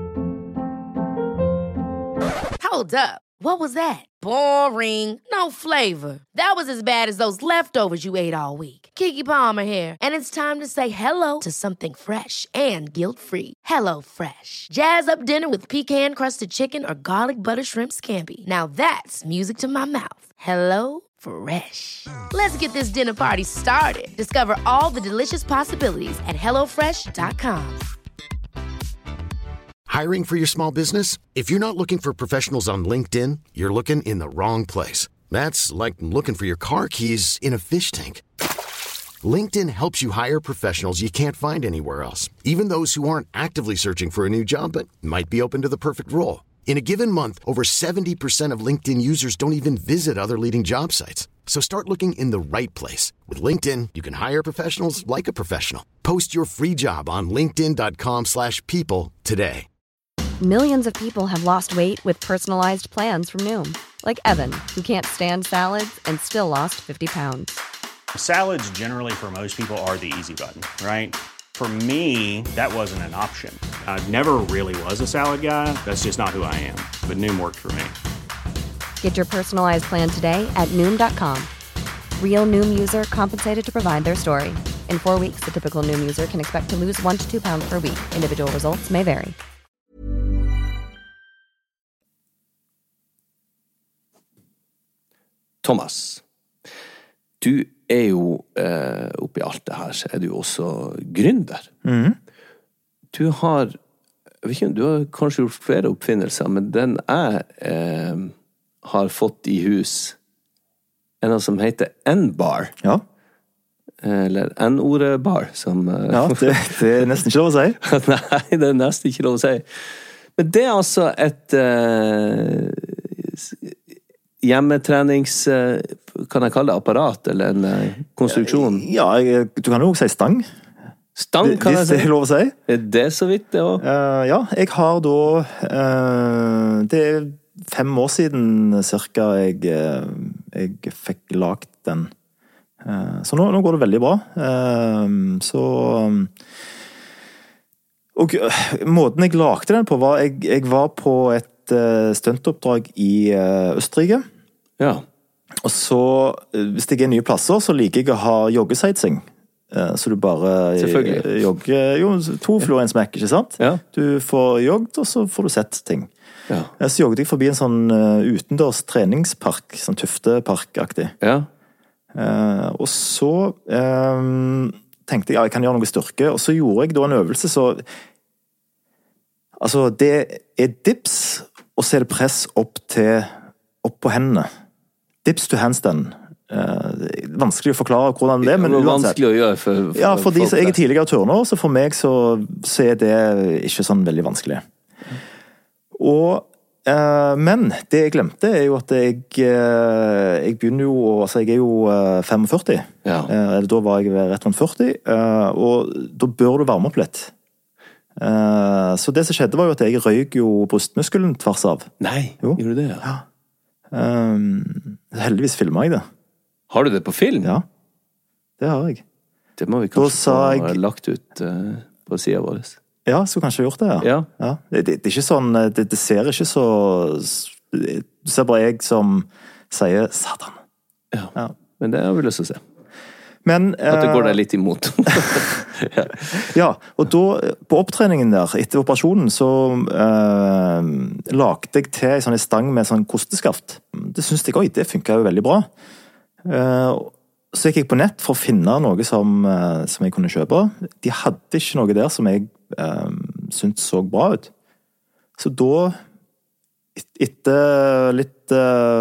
Hold up. What was that? Boring. No flavor. That was as bad as those leftovers you ate all week. Keke Palmer here, and it's time to say hello to something fresh and guilt-free. Hello Fresh. Jazz up dinner with pecan-crusted chicken or garlic butter shrimp scampi. Now that's music to my mouth. Hello Fresh. Let's get this dinner party started. Discover all the delicious possibilities at HelloFresh.com. Hiring for your small business? If you're not looking for professionals on LinkedIn, you're looking in the wrong place. That's like looking for your car keys in a fish tank. LinkedIn helps you hire professionals you can't find anywhere else, even those who aren't actively searching for a new job but might be open to the perfect role. In a given month, over 70% of LinkedIn users don't even visit other leading job sites. So start looking in the right place. With LinkedIn, you can hire professionals like a professional. Post your free job on linkedin.com/people today. Millions of people have lost weight with personalized plans from Noom. Like Evan, who can't stand salads and still lost 50 pounds. Salads generally for most people are the easy button, right? For me, that wasn't an option. I never really was a salad guy. That's just not who I am. But Noom worked for me. Get your personalized plan today at Noom.com. Real Noom user compensated to provide their story. In 4 weeks, the typical Noom user can expect to lose 1 to 2 pounds per week. Individual results may vary. Thomas, du jo oppi alt det her, så du også gründer. Du har, jeg vet ikke, du har kanskje gjort flere oppfinnelser, men den jeg har fått i hus, en som heter N-bar. Ja. Eller N-ordet-bar, som... Ja, det nesten ikke lov å si. Nei, det nesten ikke lov å si. Men det altså et hjemmetrenings... kan jeg kalle det apparat, eller en konstruksjon? Ja, du kan jo også si stang. Stang, kan jeg si? Hvis det er lov å si. Det så vidt, det også. Ja, jeg har da... det 5 år siden cirka jeg fikk lagt den. Så nå går det veldig bra. Og måten jeg lagde den på var, jeg var på et stuntoppdrag i Østerrike. Ja. Og så, hvis jeg nye plasser, så liker jeg å ha joggesightseeing. Så du bare jogger, jo, 2 fluer i en smekk, ikke sant? Ja. Du får jogget, og så får du sett ting. Ja. Så jogget jeg forbi en sånn utendørs treningspark, sånn Tuftepark-aktig. Ja. Og så tenkte jeg, ja, jeg kan gjøre noe styrke, og så gjorde jeg da en øvelse, så altså, det dips, og så det press opp på hendene. Dips to handstand. Vanskelig å forklare hvordan det men vanskelig å gjøre for ja, fordi så jeg tidligere turner, så for meg så det ikke sånn veldig vanskelig. Og men det jeg glemte jo at jeg begynner jo, altså jeg jo 45, ja. Da var jeg rett rundt 40, og da bør du varme opp litt. Så det som skjedde var jo at jeg røyk jo brystmuskelen tvers av. Nei, jo. Gjorde du det? Ja. Heldigvis filmet jeg det. Har du det på film? Ja, det har jeg. Det må vi kanskje ha lagt ut på siden vår. Ja, så kanskje jeg har gjort det, ja. Ja. Det er ikke sånn, det ser ikke så... Du ser bare jeg som sier Satan. Ja. Men det har vi lyst til å se. Men, at det går deg litt imot. Ja, og da, på opptreningen der, etter operasjonen, så lagde jeg til en sånn stang med sånn kosteskaft. Det synes jeg, det funket jo veldig bra. Så gikk jeg på nett for å finne noe som jeg kunne kjøpe. De hadde ikke noe der som jeg syntes så bra ut. Så da, etter litt...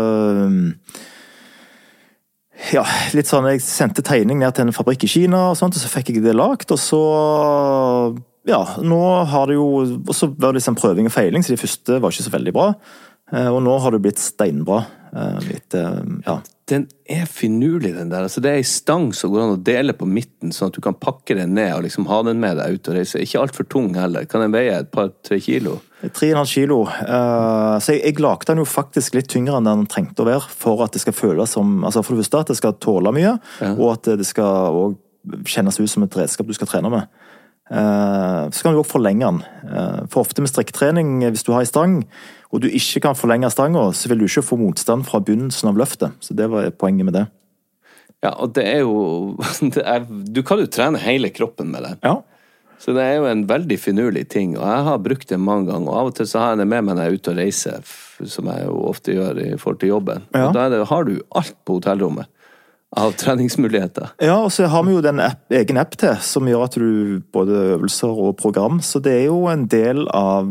Ja, litt sånn, jeg sendte tegning ned til en fabrikk i Kina og sånt, og så fikk jeg det lagt, og så, ja, nå har det jo, og så var det liksom prøving og feiling, så de første var ikke så veldig bra, og nå har det blitt steinbra. Ja. Den finurlig, den der, altså det en stang som går an å dele på midten, sånn at du kan pakke den ned og liksom ha den med deg ut og reise. Ikke alt for tung heller, kan den veie et 2-3 kilo? 3,5 kilo. Så jeg lagde den jo faktisk litt tyngre enn den trengte å være, for at det skal føles som, altså for det første at det skal tåle mye, og at det skal også kjennes ut som et redskap du skal trene med. Så kan du også forlenge den. For ofte med strikketrening, hvis du har en stang, og du ikke kan forlenge stangen, så vil du ikke få motstand fra begynnelsen av løftet. Så det var poenget med det. Ja, og det jo, du kan jo trene hele kroppen med det. Ja. Så det jo en veldig finurlig ting, og jeg har brukt det mange ganger, og av og til så har jeg det med meg når jeg ute og reiser, som jeg jo ofte gjør i forhold til jobben. Ja. Og da har du alt på hotellrommet av treningsmuligheter. Ja, og så har vi jo den egen app til, som gjør at du både øvelser og program, så det jo en del av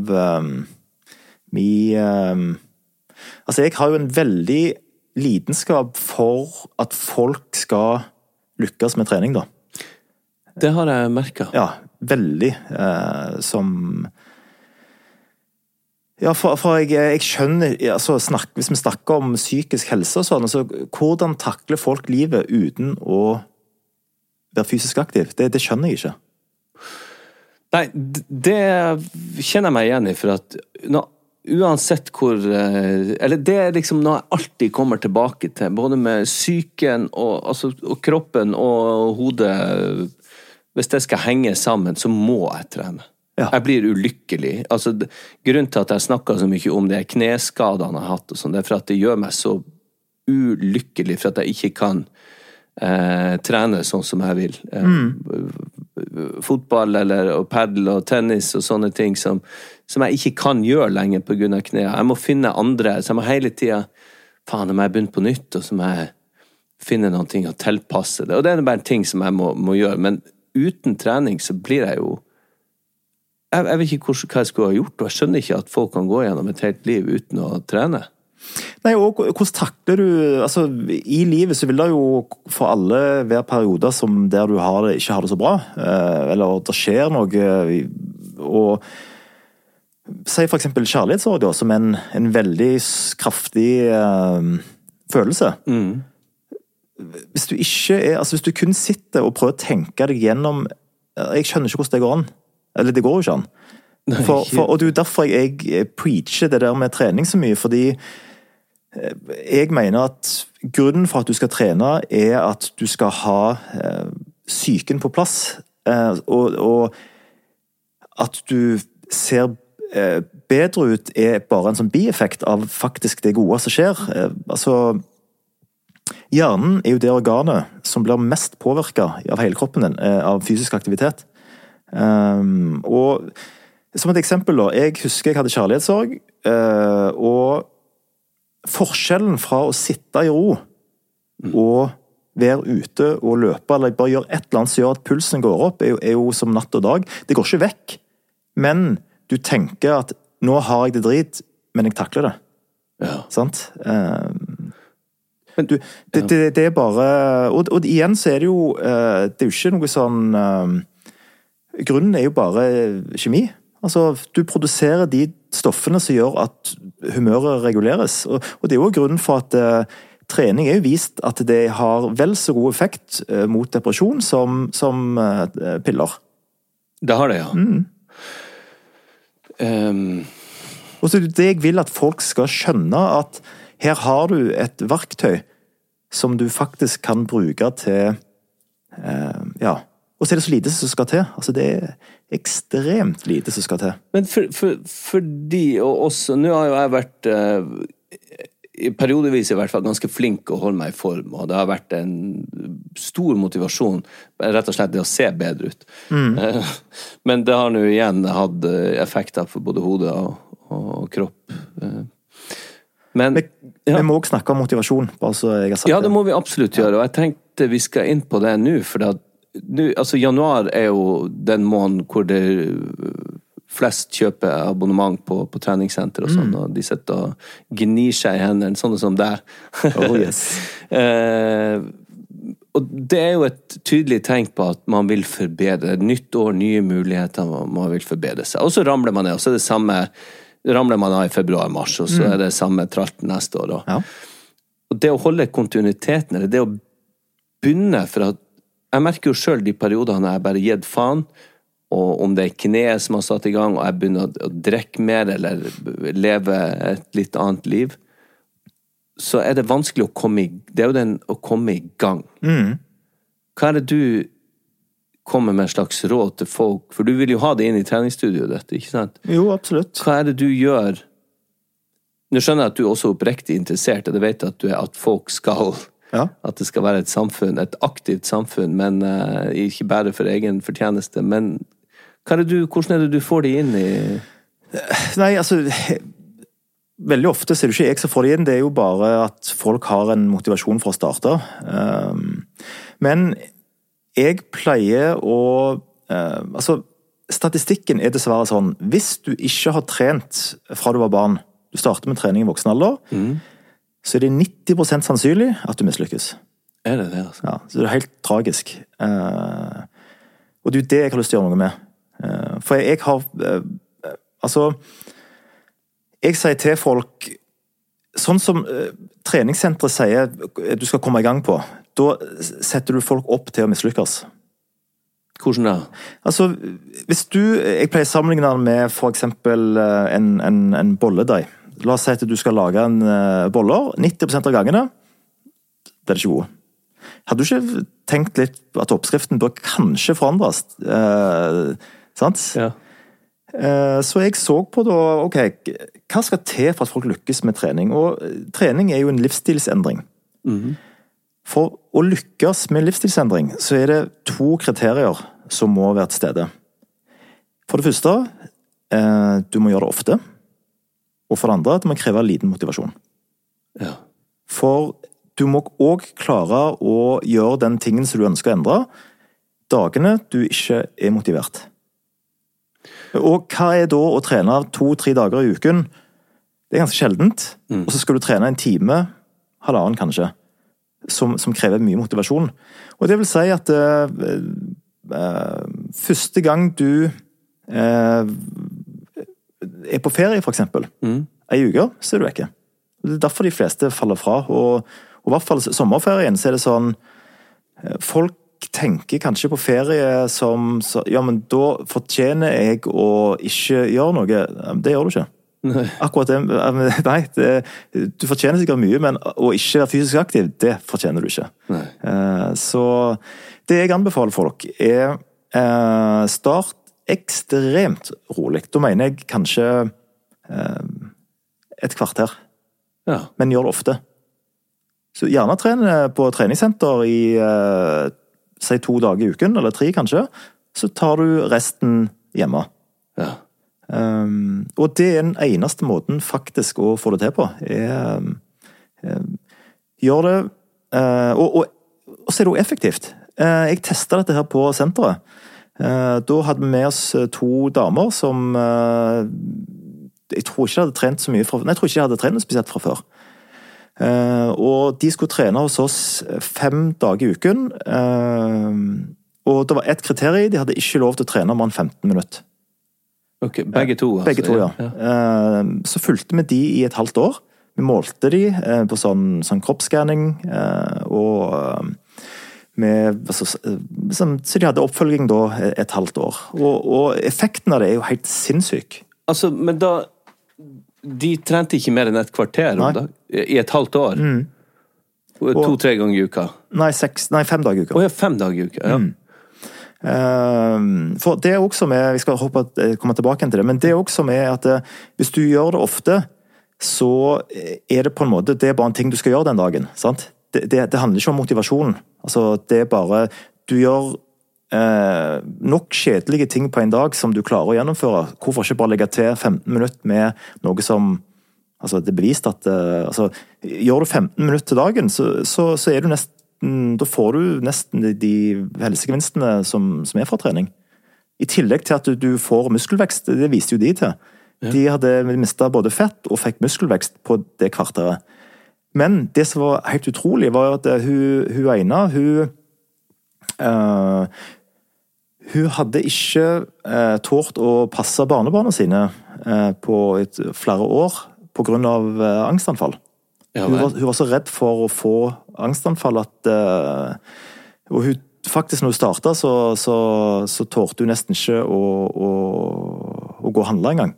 altså jeg har jo en veldig lidenskap for at folk skal lykkes med trening da. Det har jeg merket. Ja, veldig. Som Ja, for jeg skjønner, altså hvis vi snakker om psykisk helse og sånn, altså, hvordan takler folk livet uten å være fysisk aktiv? Det skjønner jeg ikke. Nei, det kjenner jeg meg igjen i, for at uansett hvor, eller det liksom noe jeg alltid kommer tilbake til, både med psyken og kroppen og hodet, hvis det skal henge sammen, så må jeg trene. Ja. Jeg blir ulykkelig. Altså, grunnen til at jeg snakker så mye om det kneskadene jeg har hatt, og sånn, det for at det gjør meg så ulykkelig, for at jeg ikke kan trene sånn som jeg vil. Fotball eller paddle og tennis og sånne ting som jeg ikke kan gjøre lenger på grunn av kne. Jeg må finne andre, så jeg må hele tiden, faen, jeg må begynne på nytt, og så må jeg finne noen ting å tilpasse det. Og det bare en ting som jeg må gjøre, men uten trening så blir jeg jo jeg vet ikke hva jeg skulle ha gjort, og jeg skjønner ikke at folk kan gå gjennom et helt liv uten å trene. Nei, og hvordan takler du, altså i livet så vil det jo for alle være perioder som der du ikke har det så bra, eller det skjer noe, og si for eksempel kjærlighetssorg da, som en veldig kraftig følelse. Hvis du ikke altså hvis du kun sitter og prøver å tenke deg gjennom, jeg skjønner ikke hvordan det går an, eller det går jo ikke an. Og det er jo derfor jeg preacher det der med trening så mye, fordi jeg mener at grunnen for at du skal trene er at du skal ha psyken på plass, og at du ser bedre ut er bare en sånn bieffekt av faktisk det gode som skjer. Altså, hjernen er jo det organet som blir mest påvirket av hele kroppen din, av fysisk aktivitet. Og som et eksempel da, jeg husker jeg hadde kjærlighetssorg, og forskjellen fra å sitte i ro og være ute og løpe, eller bare gjøre et eller annet som gjør at pulsen går opp, er jo som natt og dag. Det går ikke vekk, men du tenker at nå har jeg det drit, men jeg takler det. Ja. Sant? Men det er bare, og igjen så er det jo, det er jo ikke noe sånn, grunnen er jo bare kjemi. Altså, du produserer de stoffene som gjør at humøret reguleres. Og det er jo grunnen for at trening er jo vist at det har vel så god effekt mot depresjon som piller. Det har det, ja. Og så er det jeg vil at folk skal skjønne at her har du et verktøy som du faktisk kan bruke til, og så er det så lite som skal til. Altså det er ekstremt lite som skal til. Men for de og oss, nå har jo jeg vært periodevis i hvert fall ganske flink å holde meg i form, og det har vært en stor motivasjon, rett og slett det å se bedre ut. Men det har nå igjen hatt effekter for både hodet og kropp. Men vi må også snakke om motivasjon, bare så jeg har sagt det. Ja, det må vi absolutt gjøre, og jeg tenkte vi skal inn på det nå, for at altså januar er jo den måneden hvor det flest kjøper abonnement på treningssenter og sånn, og de sitter og gnir seg i hendene, sånne som deg. Oh yes. Og det er jo et tydelig tegn på at man vil forbedre. Nytt år, nye muligheter, man vil forbedre seg. Og så ramler man ned, og så er det samme, ramler man av i februar-mars, og så er det samme tralten neste år. Og det å holde kontinuiteten, eller det å begynne, for at jeg merker jo selv de periodene jeg bare gitt faen, og om det er kneet som har satt i gang, og jeg begynner å drikke mer, eller leve et litt annet liv, så er det vanskelig å komme i gang. Hva er det du kommer med en slags råd til folk? For du vil jo ha det inn i treningsstudioet dette, ikke sant? Jo, absolutt. Hva er det du gjør? Nå skjønner jeg at du er også oppriktig interessert, og det vet at at folk skal... Ja. At det skal være et samfunn, et aktivt samfunn, men ikke bare for egen fortjeneste. Men hvordan er det du får de inn i? Nei, altså, veldig ofte så er det ikke jeg som får de inn, det er jo bare at folk har en motivasjon for å starte. Men jeg pleier å, altså, statistikken er dessverre sånn, hvis du ikke har trent fra du var barn, du starter med trening i voksen alder, så er det 90% sannsynlig at du mislykkes. Er det det, altså? Ja, så det er helt tragisk. Og det er jo det jeg har lyst til å gjøre noe med. For jeg har, altså, jeg sier til folk, sånn som treningssenteret sier du skal komme i gang på, da setter du folk opp til å mislykkes. Hvordan da? Altså, hvis jeg pleier sammenlignet med for eksempel en bolledeig. La oss si at du skal lage en boller, 90% av gangene, det ikke gode. Hadde du ikke tenkt litt at oppskriften bør kanskje forandres? Sant? Ja. Så jeg så på da, ok, hva skal til for at folk lykkes med trening? Og trening er jo en livsstilsendring. For å lykkes med livsstilsendring, så er det 2 kriterier som må være til stede. For det første, du må gjøre det ofte. Og for det andre, du må kreve liten motivasjon. Ja. For du må også klare å gjøre den tingen som du ønsker å endre, dagene du ikke er motivert. Og hva er da å trene 2-3 dager i uken? Det er ganske sjeldent. Og så skal du trene en time, halvannen kanskje, som krever mye motivasjon. Og det vil si at første gang du er på ferie, for eksempel, en uke, så er du ikke. Det er derfor de fleste faller fra, og i hvert fall sommerferien, så er det sånn, folk tenker kanskje på ferie som, ja, men da fortjener jeg å ikke gjøre noe. Det gjør du ikke. Nei. Akkurat det, nei, du fortjener sikkert mye, men å ikke være fysisk aktiv, det fortjener du ikke. Så det jeg anbefaler folk er start ekstremt rolig. Da mener jeg kanskje et kvarter. Ja. Men gjør det ofte. Så gjerne trene på treningssenter i si 2 dager i uken, eller 3 kanskje, så tar du resten hjemme. Ja. Og det er den eneste måten faktisk å få det til på. Gjør det, og så er det jo effektivt. Jeg testet dette her på senteret. Da hadde vi med oss 2 damer som jeg tror ikke hadde trent så mye fra, nei, jeg tror ikke de hadde trent spesielt fra før. Og de skulle trene hos oss 5 dager i uken, og det var et kriterium, de hadde ikke lov til å trene mer enn 15 minutter. Ok, begge to? Altså. Begge to, ja. Så fulgte vi de i et halvt år. Vi målte de på sånn kroppsscanning, og så de hadde oppfølging da et halvt år. Og effekten av det er jo helt sinnssyk. Altså, men da de trente ikke mer enn et kvarter i et halvt år? 2-3 ganger i uka? Nei, 5 dager i uka. 5 dager i uka, ja. For det er også med, vi skal komme tilbake til det, men det er også med at hvis du gjør det ofte, så er det på en måte, det er bare en ting du skal gjøre den dagen, sant? Det handler ikke om motivasjon. Altså, det er bare, du gjør nok kjedelige ting på en dag som du klarer å gjennomføre. Hvorfor ikke bare legge til 15 minutter med noe som, altså det er bevist at, altså, gjør du 15 minutter til dagen, så er du nesten, da får du nesten de helsegevinstene som er fra trening. I tillegg til at du får muskelvekst, det viste jo de til. Ja. De hadde mistet både fett og fikk muskelvekst på det kvarteret. Men det som var helt utrolig var at hun ene, hun hadde ikke tålt å passe barnebarna sine på flere år på grunn av angstanfall. Ja, hun var så redd for å få angstanfall at og hun faktisk når hun startet så tålte hun nesten ikke å gå og handle en gang.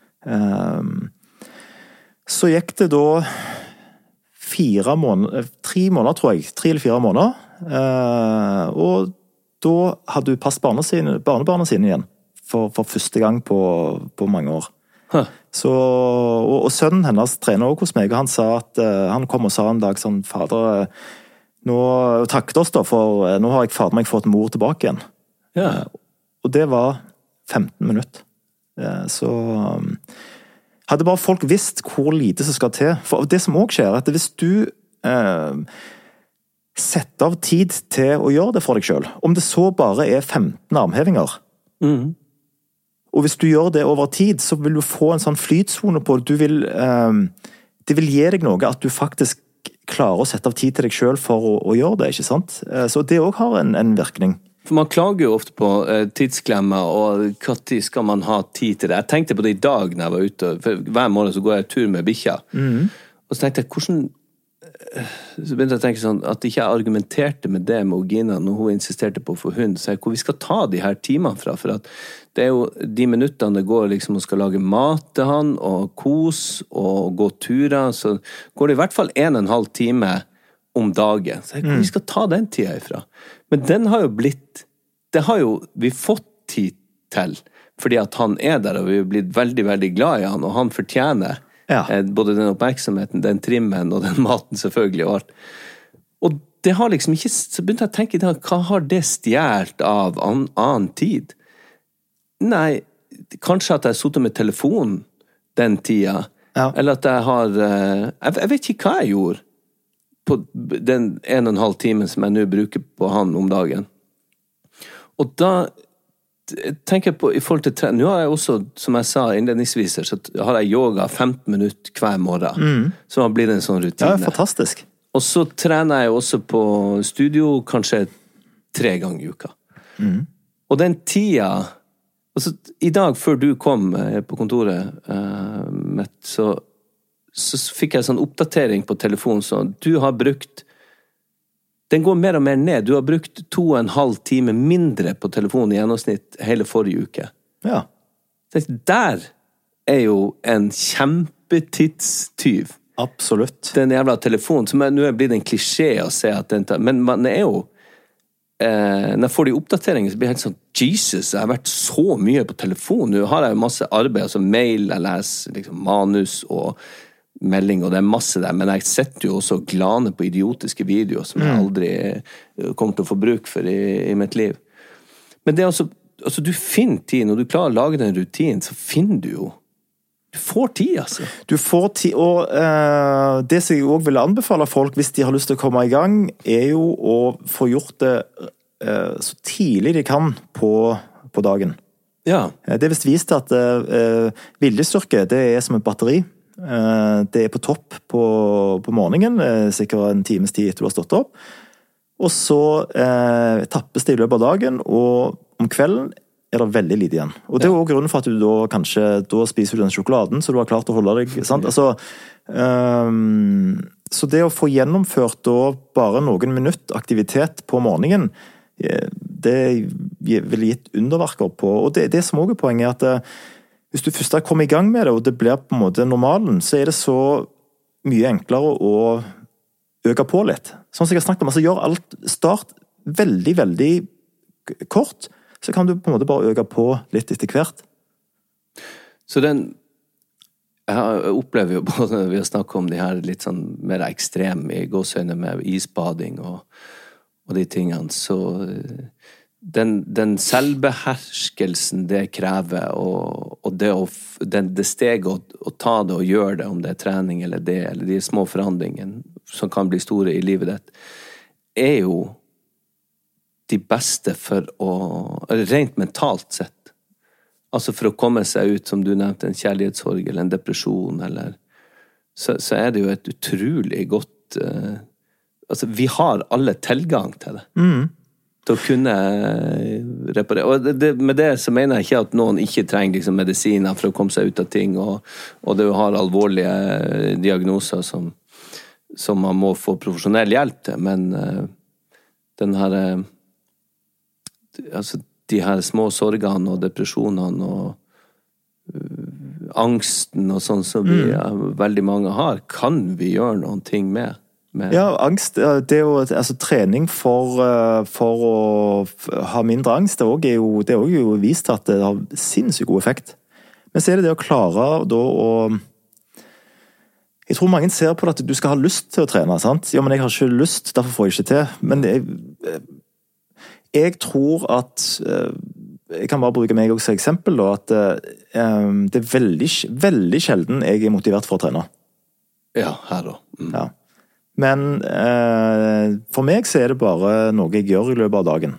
Så gikk det da 3 måneder tror jeg, 3 eller 4 måneder, og da hadde hun passet barnebarna sine igjen, for første gang på mange år. Huh. Så, og sønnen hennes trener også hos meg, og han sa at han kom og sa en dag sånn, fader, nå takket oss da, for nå har jeg fader meg fått mor tilbake igjen. Ja. Og det var 15 minutter. Så hadde bare folk visst hvor lite som skal til. For det som også skjer, at hvis du setter av tid til å gjøre det for deg selv, om det så bare er 15 armhevinger, og hvis du gjør det over tid, så vil du få en sånn flytsone på det. Det vil gi deg noe at du faktisk klarer å sette av tid til deg selv for å gjøre det, ikke sant? Så det også har en virkning. For man klager jo ofte på tidsklemmer, og hva tid skal man ha tid til det? Jeg tenkte på det i dag når jeg var ute, for hver morgen så går jeg tur med bikkja. Og så tenkte jeg, så begynte jeg å tenke sånn, at ikke jeg argumenterte med det med Gina når hun insisterte på å få hund, så jeg, hvor vi skal ta de her timene fra, for at det jo de minuttene det går liksom og skal lage mat til han, og kos, og gå turer, så går det i hvert fall 1,5 time om dagen. Så jeg, hvor vi skal ta den tida ifra? Men den har jo blitt, det har jo vi fått tid til, fordi at han der, og vi har blitt veldig, veldig glad i han, og han fortjener både den oppmerksomheten, den trimmen og den maten selvfølgelig og alt. Og det har liksom ikke, så begynte jeg å tenke i dag, hva har det stjert av annen tid? Nei, kanskje at jeg suttet med telefonen den tida, eller at jeg har, jeg vet ikke hva jeg gjorde på den 1,5 timen som jeg nå bruker på han om dagen. Og da tenker jeg på, i forhold til trening, nå har jeg også, som jeg sa innledningsvis, så har jeg yoga 15 minutter hver morgen, så har blitt en sånn rutine. Ja, fantastisk. Og så trener jeg også på studio, kanskje 3 ganger i uka. Og den tida, altså, i dag før du kom på kontoret, så fikk jeg sånn oppdatering på telefonen, så du har brukt, den går mer og mer ned. Du har brukt 2,5 timer mindre på telefonen i gjennomsnitt hele forrige uke. Ja. Der jo en kjempetidstyv. Absolutt. Den jævla telefonen, som nå blitt en klisjé å se at den tar, men man jo, når jeg får de oppdateringer, så blir jeg helt sånn, Jesus, jeg har vært så mye på telefon. Nå har jeg jo masse arbeid, altså mail, jeg leser liksom manus og melding, og det masse der, men jeg setter jo også glane på idiotiske videoer som jeg aldri kommer til å få bruk for i mitt liv. Men det altså du finner tid, når du klarer å lage den rutinen, så finner du jo, du får tid, altså. Du får tid, og det som jeg også vil anbefale folk, hvis de har lyst til å komme i gang, jo å få gjort det så tidlig de kan på dagen. Ja. Det visst vist at viljestyrke, det som et batteri. Det på topp på morgenen, sikkert en times tid etter du har stått opp. Og så tappes det i løpet av dagen, og om kvelden det veldig lite igjen. Og det også grunnen for at du da spiser du den sjokoladen, så du har klart å holde deg, sant? Altså, så det å få gjennomført da bare noen minutt aktivitet på morgenen, det vil gitt underverker på. Og det som også poenget at hvis du først har kommet i gang med det, og det blir på en måte normalen, så det så mye enklere å øke på litt. Sånn som jeg har snakket om, altså gjør alt, start veldig, veldig kort, så kan du på en måte bare øke på litt etter hvert. Så jeg opplever jo både når vi har snakket om de her litt sånn mer ekstreme i gåsøyne med isbading og de tingene, så den selvbeherskelsen det krever, og det steget å ta det og gjøre det, om det trening eller de små forandringene som kan bli store i livet ditt, jo de beste for rent mentalt sett. Altså for å komme seg ut, som du nevnte, en kjærlighetssorg eller en depresjon, eller, så det jo et utrolig godt altså vi har alle tilgang til det. Til å kunne reparere. Og med det så mener jeg ikke at noen ikke trenger liksom medisiner for å komme seg ut av ting, og det har alvorlige diagnoser som man må få profesjonell hjelp til, men den her altså de her små sorgene og depresjonene og angsten og sånn som vi veldig mange har, kan vi gjøre noen ting med. Ja, angst, det jo altså, trening for å ha mindre angst, det er jo vist at det har sinnssykt god effekt. Men så det å klare da å jeg tror mange ser på det at du skal ha lyst til å trene, sant? Ja, men jeg har ikke lyst, derfor får jeg ikke til. Men jeg tror at jeg kan bare bruke meg også som eksempel da, at det veldig, veldig sjelden jeg motivert for å trene. Ja, her da. Ja. Men for meg så det bare noe jeg gjør i løpet av dagen.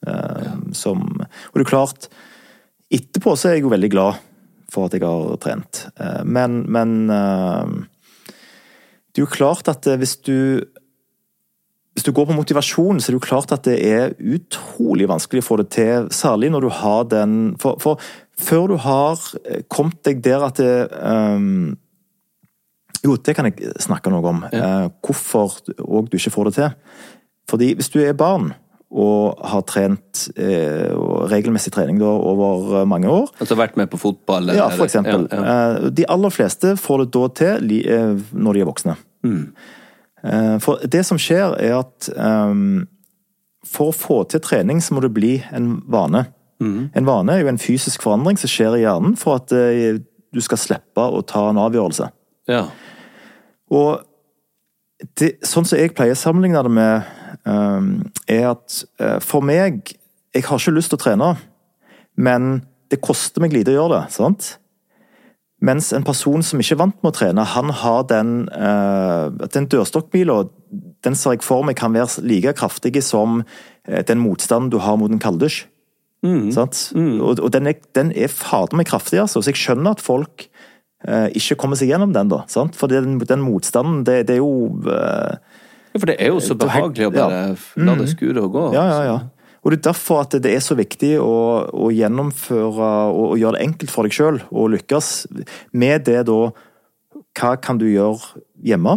Og det klart, etterpå så jeg jo veldig glad for at jeg har trent. Men det jo klart at hvis du hvis du går på motivasjon, så det jo klart at det utrolig vanskelig å få det til, særlig når du har den, for før du har kommet deg der at det, jo, det kan jeg snakke noe om, hvorfor og du ikke får det til. Fordi hvis du barn, og har trent regelmessig trening da, over mange år. Altså vært med på fotball? Ja, for eksempel. De aller fleste får det da til når de voksne. For det som skjer at for å få til trening så må det bli en vane. En vane jo en fysisk forandring som skjer i hjernen for at du skal slippe å ta en avgjørelse. Ja. Og sånn som jeg pleier å sammenligne det med at for meg, jeg har ikke lyst til å trene, men det koster meg lite å gjøre det, sant? Mens en person som ikke er vant med å trene, han har den dørstokkbilen, den ser jeg for meg kan være like kraftig som den motstanden du har mot en kalddusj. Sant? Og den fader meg kraftig, altså. Så jeg skjønner at folk ikke kommer seg gjennom den da, sant? For den motstanden, det jo... Ja, for det jo så behagelig å bare la det skure og gå. Ja. Og det derfor at det så viktig å gjennomføre og gjøre det enkelt for deg selv og lykkes med det da, hva kan du gjøre hjemme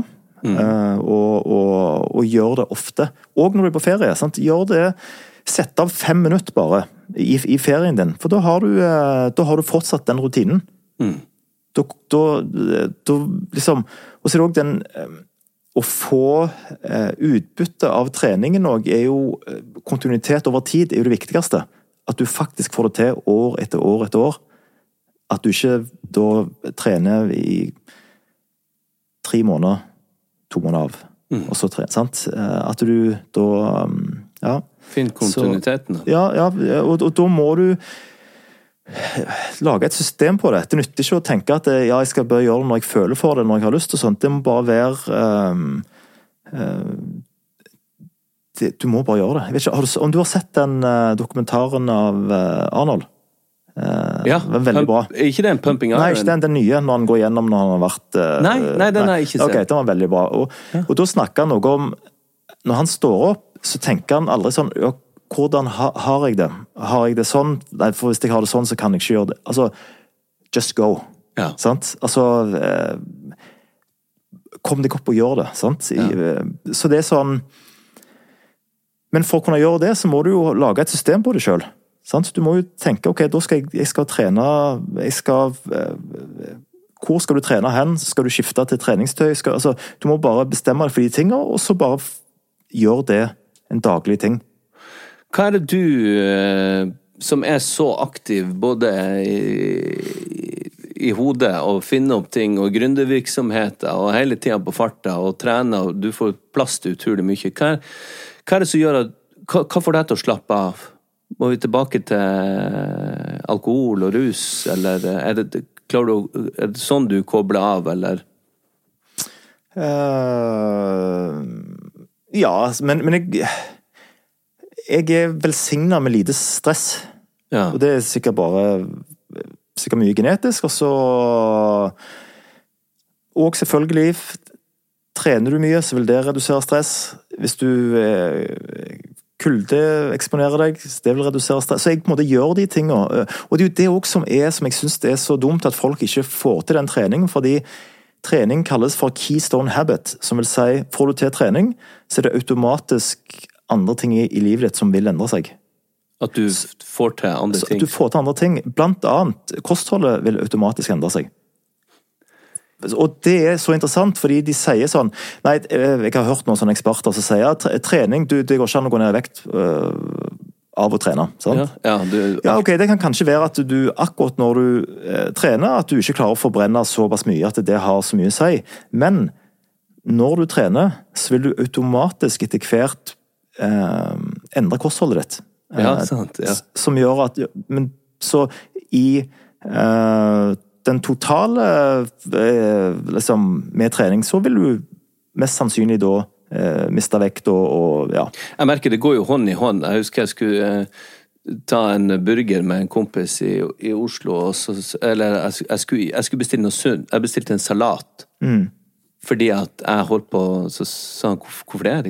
og gjøre det ofte. Og når du på ferie, sant? Gjør det, sett av 5 minutter bare i ferien din, for da har du fortsatt den rutinen. Da liksom, og så det også den... Å få utbytte av treningen også jo kontinuitet over tid jo det viktigste. At du faktisk får det til år etter år etter år. At du ikke da trener i 3 måneder, 2 måneder av, og så trener, sant? At du da, ja. Finn kontinuiteten. Og da må du lage et system på det. Det nytter ikke å tenke at jeg skal bare gjøre det når jeg føler for det, når jeg har lyst og sånt. Det må bare være du må bare gjøre det. Jeg vet ikke, om du har sett den dokumentaren av Arnold? Ja, veldig bra. Ikke den Pumping Iron? Nei, ikke den nye når han går gjennom når han har vært... Nei, den har jeg ikke sett. Ok, den var veldig bra. Og da snakker han noe om, når han står opp, så tenker han aldri sånn, hvordan har jeg det? Har jeg det sånn? Nei, for hvis jeg har det sånn, så kan jeg ikke gjøre det. Altså, just go. Ja. Sant? Altså, kom deg opp og gjør det. Sant? Så det sånn... Men for å kunne gjøre det, så må du jo lage et system på det selv. Sant? Du må jo tenke, ok, da skal jeg skal trene, hvor skal du trene hen? Skal du skifte til treningstøy? Altså, du må bare bestemme deg for de tingene, og så bare gjør det en daglig ting. Hva det du som så aktiv både i hodet og finner opp ting og gründervirksomheter og hele tiden på farta og trener og du får plass til utrolig mye. Hva det som gjør at, hva får deg til å slappe av? Må vi tilbake til alkohol og rus, eller er det sånn du kobler av, eller? Ja, men jeg velsignet med lite stress. Ja. Og det sikkert mye genetisk, og selvfølgelig trener du mye, så vil det redusere stress. Hvis du kulde eksponerer deg, det vil redusere stress. Så jeg på en måte gjør de tingene. Og det jo det også som jeg synes det så dumt at folk ikke får til den treningen, fordi trening kalles for keystone habit, som vil si, får du til trening, så er det automatisk andre ting i livet ditt som vil endre seg. At du får til andre ting? At du får til andre ting. Blant annet, kostholdet vil automatisk endre seg. Og det så interessant, fordi de sier sånn, nei, jeg har hørt noen sånne eksperter som sier at trening, det går ikke an å gå ned i vekt av å trene, sant? Ja, ok, det kan kanskje være at du akkurat når du trener, at du ikke klarer å forbrenne såpass mye at det har så mye å si. Men når du trener, så vil du automatisk etter hvert endre kostholdet ditt. Ja, sant, ja. Som gjør at, men så i den totale liksom, med trening, så vil du mest sannsynlig da miste vekt og ja. Jeg merker det går jo hånd i hånd. Jeg husker jeg skulle ta en burger med en kompis i Oslo, og så, eller jeg skulle bestille noe sunt. Jeg bestilte en salat. Fordi at jeg holdt på, så sa han, hvorfor det, liksom?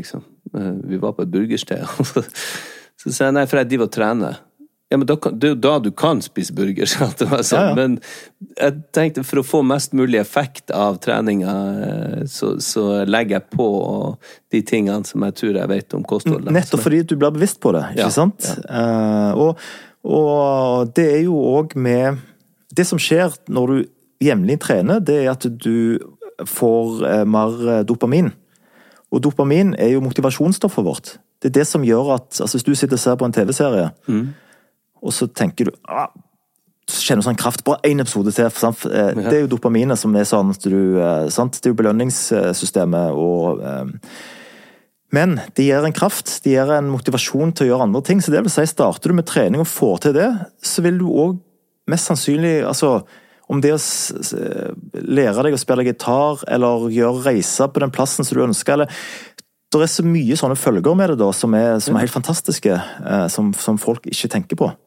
Vi var på et burgersted. Så sa jeg, nei, for jeg driver og trener. Ja, men det er jo da du kan spise burger, sånn. Men jeg tenkte, for å få mest mulig effekt av treninga, så legger jeg på de tingene som jeg tror jeg vet om kosthold. Nettopp fordi du blir bevisst på det, ikke sant? Ja. Og det er jo også med... Det som skjer når du jevnlig trener, det er at du får mer dopamin. Og dopamin er jo motivasjonsstoffet vårt. Det er det som gjør at, altså hvis du sitter og ser på en TV-serie, og så tenker du, så kjenner du sånn kraft, bare en episode til, sant? Det er jo dopaminet som er sånn, at du, sant? Det er jo belønningssystemet, men det gir en kraft, det gir en motivasjon til å gjøre andre ting, så det vil si, starter du med trening og får til det, så vil du også mest sannsynlig, altså, om det å lære deg å spille gitar, eller gjøre reiser på den plassen som du ønsker, eller det er så mye sånne følger med det da, som er helt fantastiske, som folk ikke tenker på.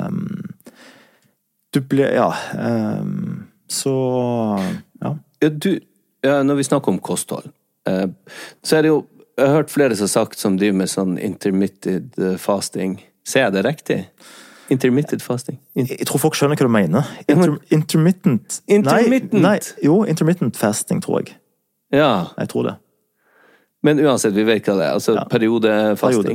Du blir, så, når vi snakker om kosthold, så er det jo, jeg har hørt flere som har sagt som driver med sånn intermittent fasting. Ser jeg det riktig? Intermittent fasting. Jeg tror folk skjønner hva du mener. Intermittent. Nei, intermittent fasting, tror jeg. Ja. Jeg tror det. Men uansett, vi vet hva det er. Altså, periodefasting.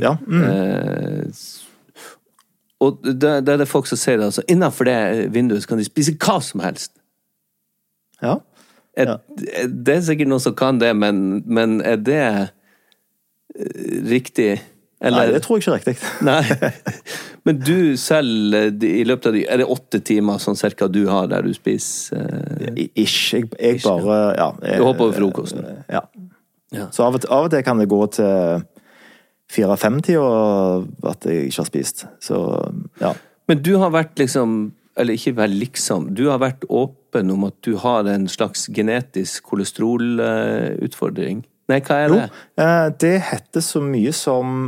Og det er det folk som sier det, altså, innenfor det vinduet kan de spise hva som helst. Ja. Det er sikkert noen som kan det, men er det riktig? Eller? Nei, det tror jeg ikke riktig. Nei. Men du selv, i løpet av er det 8 timer sånn cirka du har der du spiser? Ikke. Jeg bare, du hopper over frokosten? Ja. Så av og til kan det gå til 4-5 tider at jeg ikke har spist. Så, ja. Men du har vært liksom, eller ikke vel liksom, du har vært åpen om at du har en slags genetisk kolesterolutfordring. Nei, hva er det? Jo, det heter så mye som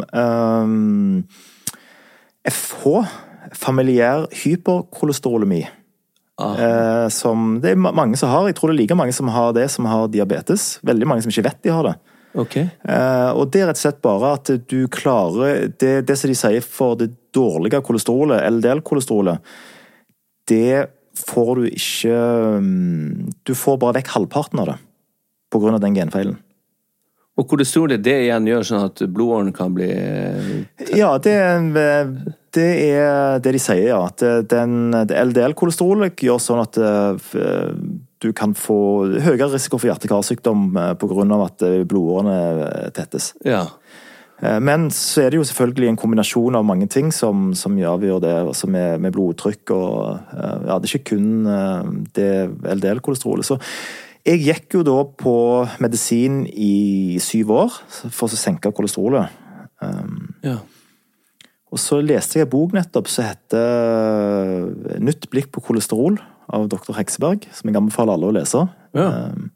FH, familiær hyperkolesterolemi. Som det er mange som har. Jeg tror det er like mange som har det, som har diabetes. Veldig mange som ikke vet de har det. Okay. Og det er rett og slett bare at du klarer, det som de sier for det dårlige kolesterolet, LDL-kolesterolet, det får du ikke, du får bare vekk halvparten av det, på grunn av den genfeilen. Og kolesterolet, det igjen gjør sånn at blodåren kan bli... Ja, det er det de sier, ja. At LDL-kolesterolet gjør sånn at du kan få høyere risiko for hjerte-karsykdom på grunn av at blodårene tettes. Ja. Men så er det jo selvfølgelig en kombinasjon av mange ting som gjør det, også med blodtrykk og ja, det er ikke kun det LDL-kolesterolet. Så jeg gikk jo da på medisin i 7 år for å senke kolesterolet. Ja. Og så leste jeg en bok nettopp som heter Nytt blikk på kolesterol av Dr. Hekseberg, som jeg anbefaler alle å lese. Ja.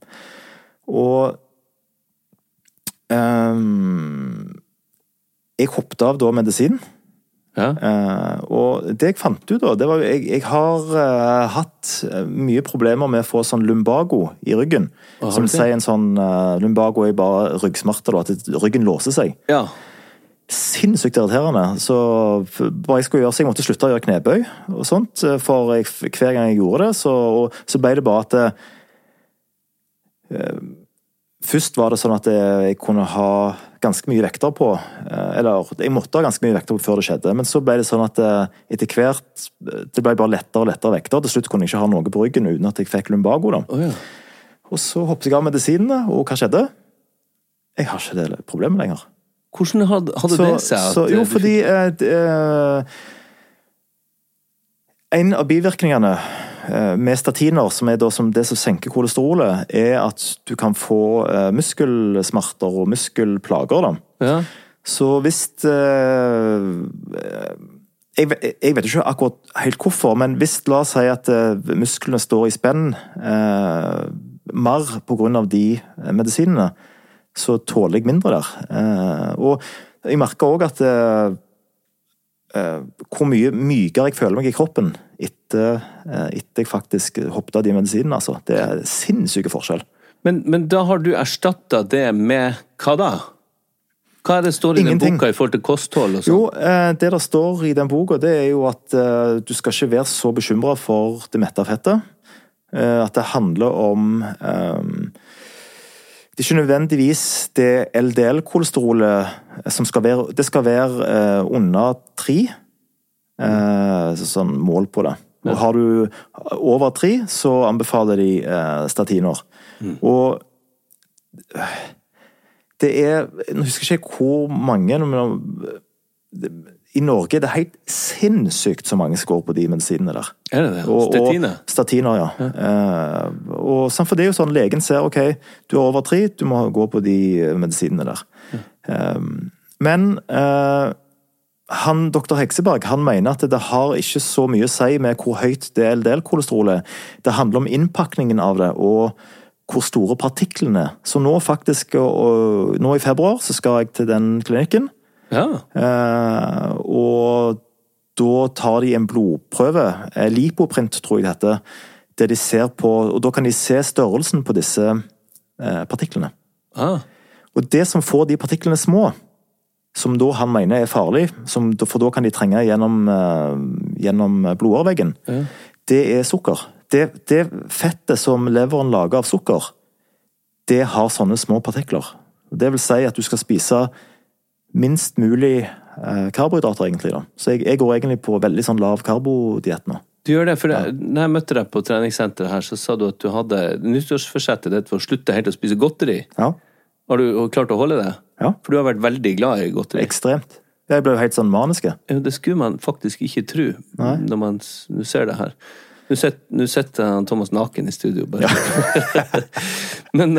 Jeg hoppet av da medisin. Ja. Og det jeg fant ut da, det var jeg har hatt mye problemer med å få sånn lumbago i ryggen. Som sier en sånn lumbago er bare ryggsmerter da, at ryggen låser seg. Ja. Sinnssykt irriterende. Så bare jeg skulle gjøre så jeg måtte slutte å gjøre knebøy og sånt, for hver gang jeg gjorde det, så ble det bare at først var det sånn at jeg kunne ha ganske mye vekter på, eller jeg måtte ha ganske mye vekter på før det skjedde, men så ble det sånn at etter hvert, det ble bare lettere og lettere vekter, til slutt kunne jeg ikke ha noe på ryggen uten at jeg fikk lumbago da. Ja. Og så hoppet jeg av medisinene, og hva skjedde? Jeg har ikke det problemet lenger. Hvordan hadde det seg? Jo, fordi en av bivirkningene med statiner, som er da som det som senker kolesterolet, er at du kan få muskelsmerter og muskelplager da. Ja. Så hvis jeg vet ikke akkurat helt hvorfor, men hvis la oss si at musklene står i spenn mer på grunn av de medisinene, så tåler jeg mindre der. Og jeg merker også at hvor mye mykere jeg føler meg i kroppen etter jeg faktisk hoppet av de medisinene, altså. Det er sinnssyke forskjell. Men da har du erstattet det med hva da? Hva det står i Ingenting. den boka i forhold til kosthold og sånn? Jo, det der står i den boka, det er jo at du skal ikke være så bekymret for det mette fettet. At det handler om det er ikke nødvendigvis det LDL-kolesterolet som skal være, det skal være under 3, sånn mål på det. Og har du over 3, så anbefaler de statiner. Og det nå husker jeg ikke hvor mange, men i Norge er det helt sinnssykt så mange som går på de medisinene der. Er det det? Statiner? Statiner, ja. Og for det er jo sånn, legen ser, ok, du er over 3, du må gå på de medisinene der. Men Dr. Hekseberg, han mener at det har ikke så mye å si med hvor høyt det LDL-kolesterolet. Det handler om innpakningen av det, og hvor store partiklene. Så nå faktisk, nå i februar, så skal jeg til den klinikken. Ja. Og da tar de en blodprøve, lipoprint tror jeg det heter, det de ser på, og da kan de se størrelsen på disse partiklene. Og det som får de partiklene små, som da han mener er farlig, for da kan de trenge gjennom blodåreveggen, det er sukker. Det fettet som leveren lager av sukker, det har sånne små partikler. Det vil si at du skal spise minst mulig karbohydrater egentlig da. Så jeg går egentlig på veldig sånn lav karbodiett nå. Du gjør det, for når jeg møtte deg på treningssenteret her, så sa du at du hadde nyttårsforsettet ditt for å slutte helt å spise godteri. Ja. Har du klart å holde det? Ja. For du har vært veldig glad i godteri. Ekstremt. Jeg ble jo helt sånn maniske. Ja, det skulle man faktisk ikke tro, når man ser det her. Nå sitter Thomas naken i studio, bare. Ja. Men,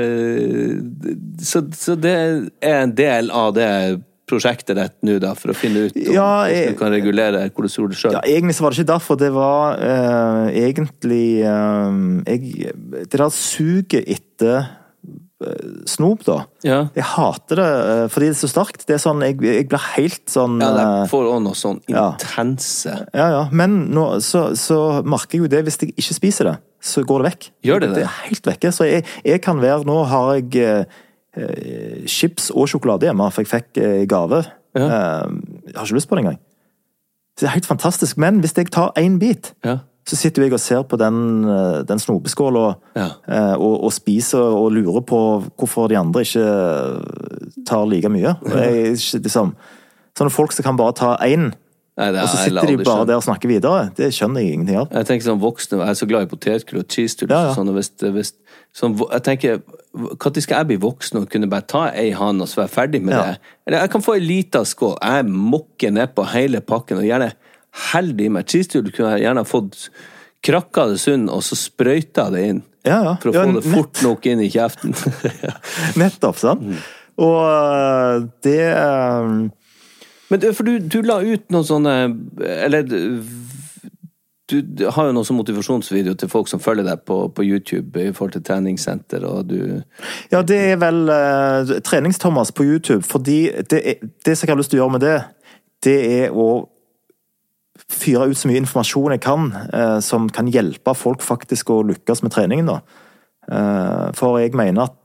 så det er en del av det prosjektet rett nå da, for å finne ut om hvordan du kan regulere kolesterolet selv. Ja, egentlig så var det ikke derfor. Det var egentlig det der suget etter snop da. Ja. Jeg hater det, fordi det er så starkt. Det er sånn, jeg blir helt sånn... Ja, det får også noe sånn intense. Ja. Men nå, så merker jeg jo det, hvis jeg ikke spiser det, så går det vekk. Gjør det? Det er helt vekke. Så jeg kan være, nå har jeg chips og sjokolade hjemme, for jeg fikk gave. Ja. Jeg har ikke lyst på det engang. Så det er helt fantastisk. Men hvis jeg tar en bit, så sitter jeg og ser på den snopeskål og spiser og lurer på hvorfor de andre ikke tar like mye. Liksom, sånne folk som kan bare ta en, og så sitter de bare der og snakker videre. Det skjønner jeg ingenting av. Jeg tenker sånn voksne, jeg er så glad i potetgull og cheese tull. Jeg tenker, hva skal jeg bli voksen og kunne bare ta ei hand og så være ferdig med det? Eller jeg kan få en liten skål, jeg mokker ned på hele pakken og gjerne heldig med cheese-tull, kunne jeg gjerne fått krakka det sunn, og så sprøyta det inn. For å få det fort nok inn i kjeften. Nettopp, sant? Og det... Men for du la ut noen sånne, eller du har jo noen sånn motivasjonsvideo til folk som følger deg på YouTube i forhold til treningssenter, og du... Ja, det er vel Trenings-Thomas på YouTube, fordi det som jeg har lyst til å gjøre med det er å fyre ut så mye informasjon jeg kan, som kan hjelpe folk faktisk å lykkes med treningen da. For jeg mener at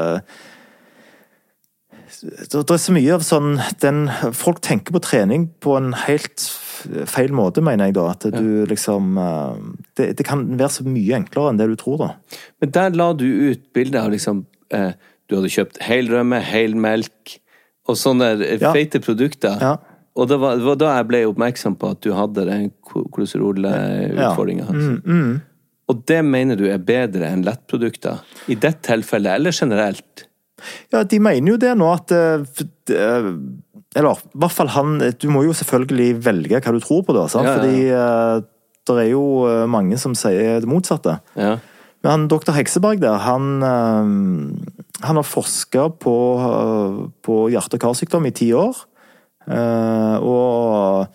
det er så mye av sånn, folk tenker på trening på en helt feil måte, mener jeg da, at du liksom, det kan være så mye enklere enn det du tror da. Men der la du ut bilder av liksom, du hadde kjøpt helrømme, helmelk, og sånne feite produkter. Ja. Og det var da jeg ble oppmerksom på at du hadde den kolesterolutfordringen hans. Og det mener du er bedre enn lettprodukter? I dette tilfellet, eller generelt? Ja, de mener jo det nå at eller, i hvert fall du må jo selvfølgelig velge hva du tror på da, sant? Fordi det er jo mange som sier det motsatte. Ja. Men Dr. Hekseberg der, han har forsket på hjerte- og karsykdom i 10 år, og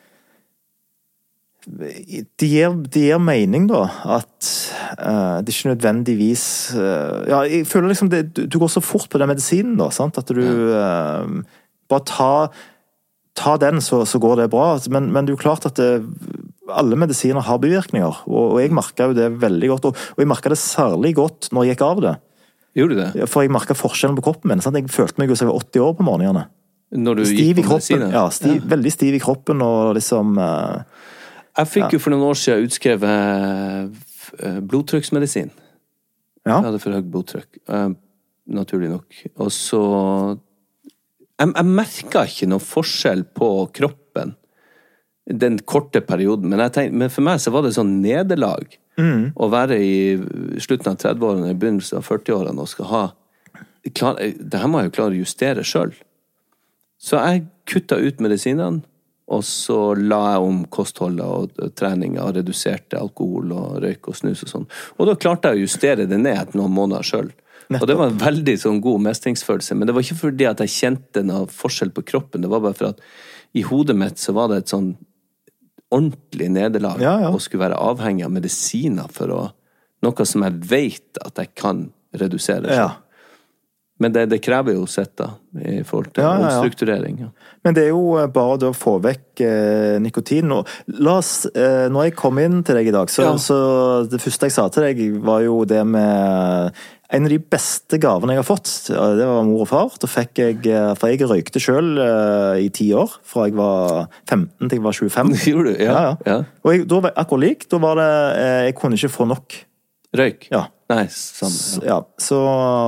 det gir mening da at det ikke nødvendigvis jeg føler liksom du går så fort på den medisinen da, sant? At du bare ta den så går det bra, men det er jo klart at alle medisiner har bivirkninger, og jeg merket jo det veldig godt, og jeg merket det særlig godt når jeg gikk av det. Gjorde du det? Ja, for jeg merket forskjellen på kroppen min. Sant? Jeg følte meg jo som jeg var 80 år på morgenene. Når du Stiv gikk i på kroppen, medisiner? veldig stiv i kroppen, og liksom... Jeg fikk jo for noen år siden utskrevet blodtrykksmedisin. Ja. Jeg hadde for høyt blodtrykk. Naturlig nok. Og så... Jeg merket ikke noe forskjell på kroppen den korte perioden, men for meg så var det sånn nederlag å være i slutten av 30-årene, i begynnelsen av 40-årene, og skal ha... Det her må jeg jo klare å justere selv. Så jeg kuttet ut medisinene, og så la jeg om kostholdet og treninga, og reduserte alkohol og røyk og snus og sånn. Og da klarte jeg å justere det ned etter noen måneder selv. Og det var en veldig sånn god mestringsfølelse, men det var ikke fordi at jeg kjente noe forskjell på kroppen, det var bare for at i hodet mitt så var det et sånn ordentlig nederlag, og skulle være avhengig av medisiner for noe som jeg vet at jeg kan redusere selv. Ja. Men det krever jo sett da, i forhold til omstrukturering. Ja. Men det er jo bare å få vekk nikotin. Og når jeg kom inn til deg i dag, så det første jeg sa til deg var jo det med en av de beste gavene jeg har fått. Det var mor og far. Da fikk jeg, for jeg røykte selv i 10 år, fra jeg var 15 til jeg var 25. Gjorde du? Ja. Og da var jeg akkurat lik. Da var det, jeg kunne ikke få nok. Røyk? Ja. Nei, samme. Ja, så...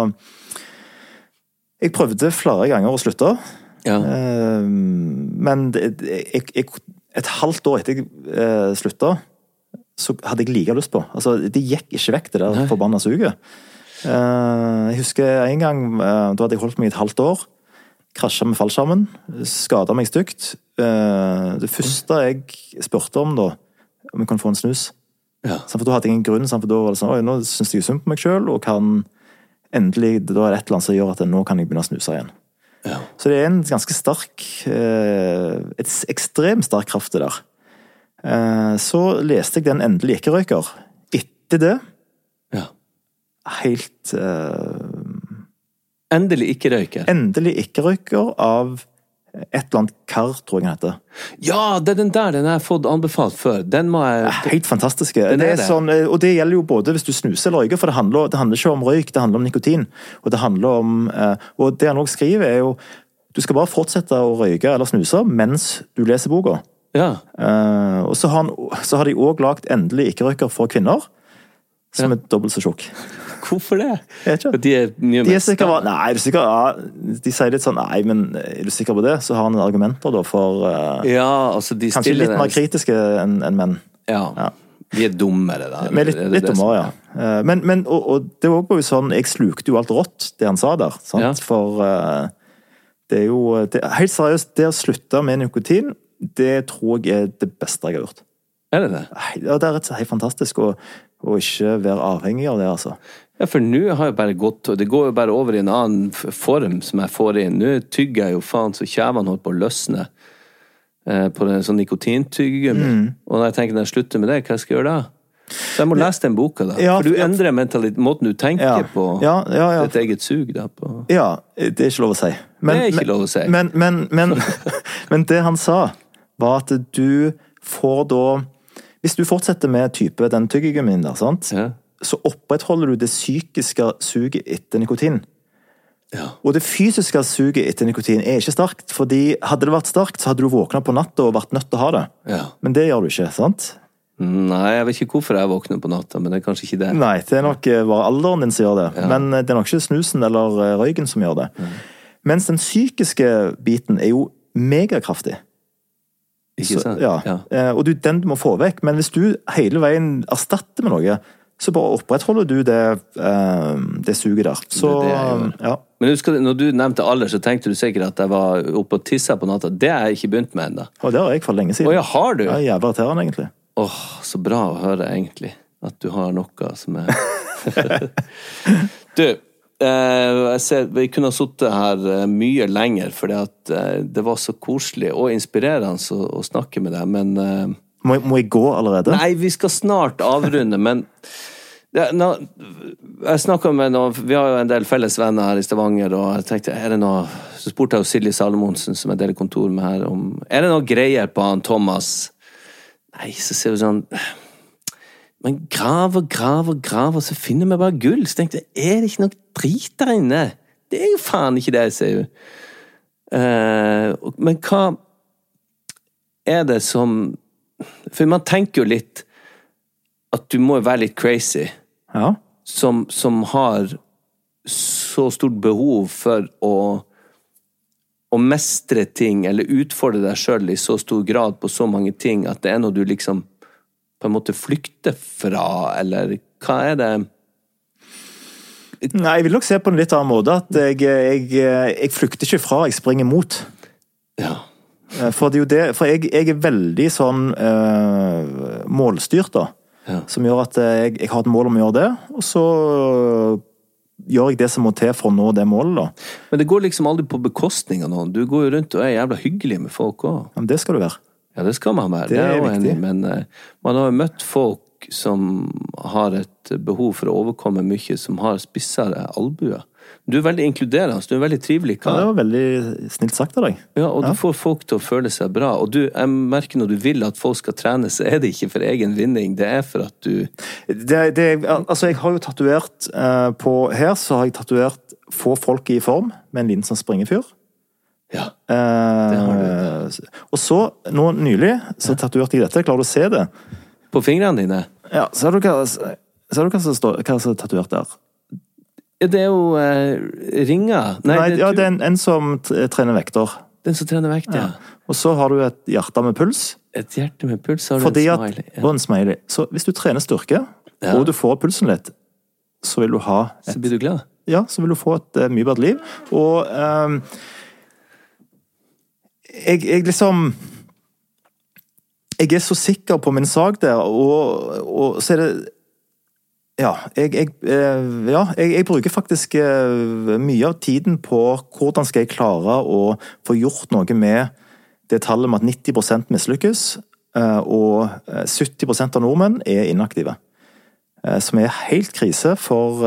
Jeg prøvde flere ganger å slutte, men et halvt år etter jeg sluttet, så hadde jeg like lyst på. Altså, det gikk ikke vekk, det der forbannet suget. Jeg husker en gang, da hadde jeg holdt meg et halvt år, krasjet med fallskjermen, skadet meg stygt. Det første jeg spurte om da, om jeg kunne få en snus. For da hadde jeg en grunn, for da var det sånn, nå synes jeg synd på meg selv, og kan... Endelig, da er det et eller annet som gjør at nå kan jeg begynne å snuse igjen. Ja. Så det er en ganske sterk, et ekstremt sterk kraft det der. Så leste jeg den endelig ikke-røyker. Etter det, helt... Endelig ikke-røyker? Endelig ikke-røyker av et eller annet kar, tror jeg den heter. Ja, det er den har jeg fått anbefalt før. Den må jeg... Helt fantastiske. Det er sånn, og det gjelder jo både hvis du snuser eller røyker, for det handler ikke om røyk, det handler om nikotin. Og det handler om... Og det han også skriver er jo, du skal bare fortsette å røyke eller snuse mens du leser boka. Ja. Og så har de også lagt endelig ikke-røyker for kvinner, som er dobbelt så tjukk. Hvorfor det? De er sikkert, de sier litt sånn, nei, men er du sikker på det? Så har han argumenter da for altså de kanskje litt mer kritiske enn menn. Ja, de er dummere da. Litt dummere, ja. Men og det var jo sånn, jeg slukte jo alt rått, det han sa der, sant? Ja. For det er jo, helt seriøst, det å slutte med nikotin, det tror jeg er det beste jeg har gjort. Er det det? Ja, det er rett og slett helt fantastisk å ikke være avhengig av det, altså. Ja, for nå har jeg bare gått, og det går jo bare over i en annen form som jeg får inn. Nå tygger jeg jo faen så kjævene holdt på å løsne på en sånn nikotintyggegummi. Og når jeg tenker når jeg slutter med det, hva skal jeg gjøre da? Så jeg må lese den boka da. For du endrer måten du tenker på ditt eget sug da. Ja, det er ikke lov å si. Det er ikke lov å si. Men det han sa, var at du får da... Hvis du fortsetter med type den tyggegummien der, sant? Ja. Så opprettholder du det psykiske suget etter nikotin. Ja. Og det fysiske suget etter nikotin er ikke starkt, fordi hadde det vært starkt, så hadde du våknet på natta og vært nødt til å ha det. Ja. Men det gjør du ikke, sant? Nei, jeg vet ikke hvorfor jeg våkner på natta, men det er kanskje ikke det. Nei, det er nok bare alderen din som gjør det. Ja. Men det er nok ikke snusen eller røyken som gjør det. Mens den psykiske biten er jo megakraftig. Ikke sant? Og den du må få vekk, men hvis du hele veien erstatter med noe, så bare opprettholder du det suget der. Så, Men husk, når du nevnte alder, så tenkte du sikkert at jeg var oppe og tisset på natta. Det har jeg ikke begynt med enda. Og det har jeg for lenge siden. Ja, har du? Ja, jævlig irriterende egentlig. Så bra å høre egentlig, at du har noe som er... Du, jeg ser, vi kunne ha suttet her mye lenger, fordi at det var så koselig og inspirerende å snakke med deg, men... Må jeg gå allerede? Nei, vi skal snart avrunde, men... Jeg snakket med noen, vi har jo en del felles venner her i Stavanger, og jeg tenkte, er det noe... Så spurte jeg jo Silje Salomonsen, som jeg deler kontor med her, om... Er det noe greier på han Thomas? Nei, så ser vi sånn... Men grav, og så finner vi bare gull. Så tenkte jeg, det ikke noe drit der inne? Det jo faen ikke det, sier hun. Men hva det som... For man tenker jo litt at du må være litt crazy. Ja. Som har så stort behov for å mestre ting, eller utfordre deg selv i så stor grad på så mange ting, at det noe du liksom på en måte flykter fra, eller hva det? Nei, jeg vil nok se på en litt annen måte, at jeg flykter ikke fra, jeg springer mot. Ja. For det er jo det, for jeg veldig sånn målstyrt da, som gjør at jeg har et mål om å gjøre det, og så gjør jeg det som må til for å nå det målet da. Men det går liksom aldri på bekostning av noen. Du går jo rundt og jævla hyggelig med folk også. Ja, men det skal du være. Ja, det skal man være. Det jo viktig. Men man har jo møtt folk som har et behov for å overkomme mye, som har spissere albuer. Du veldig inkluderende, du veldig trivelig. Ja, det var veldig snilt sagt av deg. Ja, og du får folk til å føle seg bra. Og jeg merker når du vil at folk skal trene, så det ikke for egen vinning, det for at du... Altså, jeg har jo tatovert på her, så har jeg tatovert få folk i form, med en liten sånn springefyr. Ja, det har du. Og så, nå nylig, så tatoverte jeg dette. Klarer du å se det? På fingrene dine? Ja, ser du hva som tatovert der? Det jo ringer. Nei, det en som trener vekter. Den som trener vekt, ja. Og så har du et hjerte med puls. Et hjerte med puls, har du en smiley. Og en smiley. Så hvis du trener styrke, og du får pulsen litt, så vil du ha Så blir du glad? Ja, så vil du få et mye bedre liv. Og jeg liksom... Jeg så sikker på min sak der, og så det... Ja, jeg bruker faktisk mye av tiden på hvordan skal jeg klare å få gjort noe med det tallet med at 90% mislykkes, og 70% av nordmenn inaktive. Som helt krise for,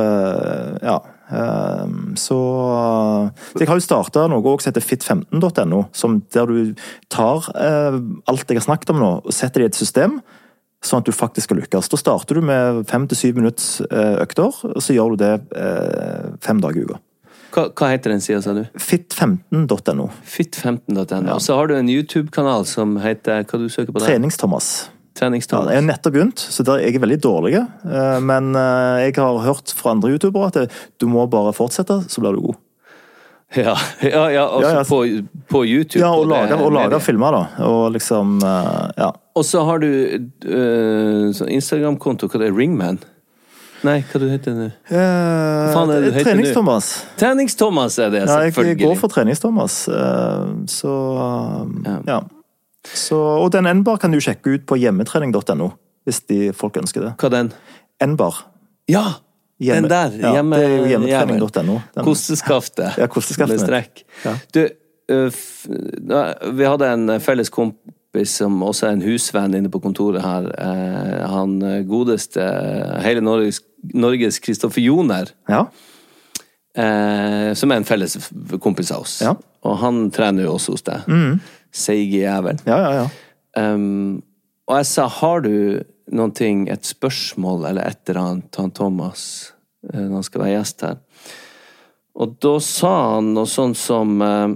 så jeg har jo startet noe også som heter fit15.no, der du tar alt jeg har snakket om nå, og setter det i et system, sånn at du faktisk skal lykkes. Da starter du med 5 til 7 minutts økter, og så gjør du det 5 dager i uka. Hva heter den siden, sa du? fit15.no. Fit15.no. Og så har du en YouTube-kanal som heter, hva du søker på der? Trenings-Thomas. Ja, jeg har nettopp begynt, så der jeg veldig dårlig, men jeg har hørt fra andre YouTubere at du må bare fortsette, så blir du god. Ja, også på YouTube. Ja, og lage filmer da, og liksom, ja. Og så har du Instagram-konto, hva det Ringman? Nei, hva du heter det nå? Trenings-Thomas. Trenings-Thomas det, selvfølgelig. Ja, jeg går for Trenings-Thomas, så, ja. Så, og den N-bar kan du sjekke ut på hjemmetrening.no, hvis folk ønsker det. Hva den? N-bar. Ja! Den der, det er jo hjemmetrening.no. Kosteskaftet. Ja, kosteskaftet. Med strekk. Ja. Du, vi hadde en felles kompis som også en husvenn inne på kontoret her. Han godeste hele Norges Kristoffer Joner. Ja. Som en felles kompis av oss. Ja. Og han trener jo også hos deg. Seige jævel. Ja. Og jeg sa, har du noen ting, et spørsmål eller et eller annet til han Thomas når han skal være gjest her? Og da sa han noe sånn som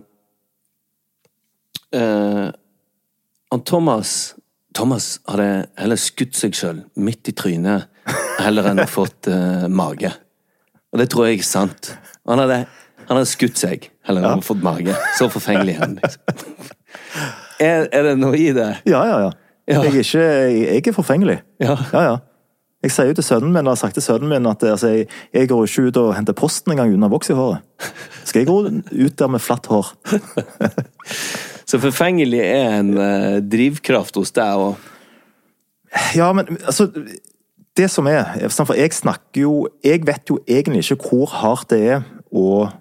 han Thomas hadde heller skutt seg selv midt i trynet heller enn å fått mage. Og det tror jeg er sant. Han hadde skutt seg heller enn å fått mage. Så forfengelig han liksom. Er det noe i det? Ja. Jeg er forfengelig. Ja. Jeg sier jo til sønnen min, og har sagt til sønnen min at altså, jeg går ikke ut og henter posten en gang under voks i håret. Skal jeg gå ut der med flatt hår? Så forfengelig en drivkraft hos deg og... Ja, men altså, det som for jeg vet jo egentlig ikke hvor hardt det å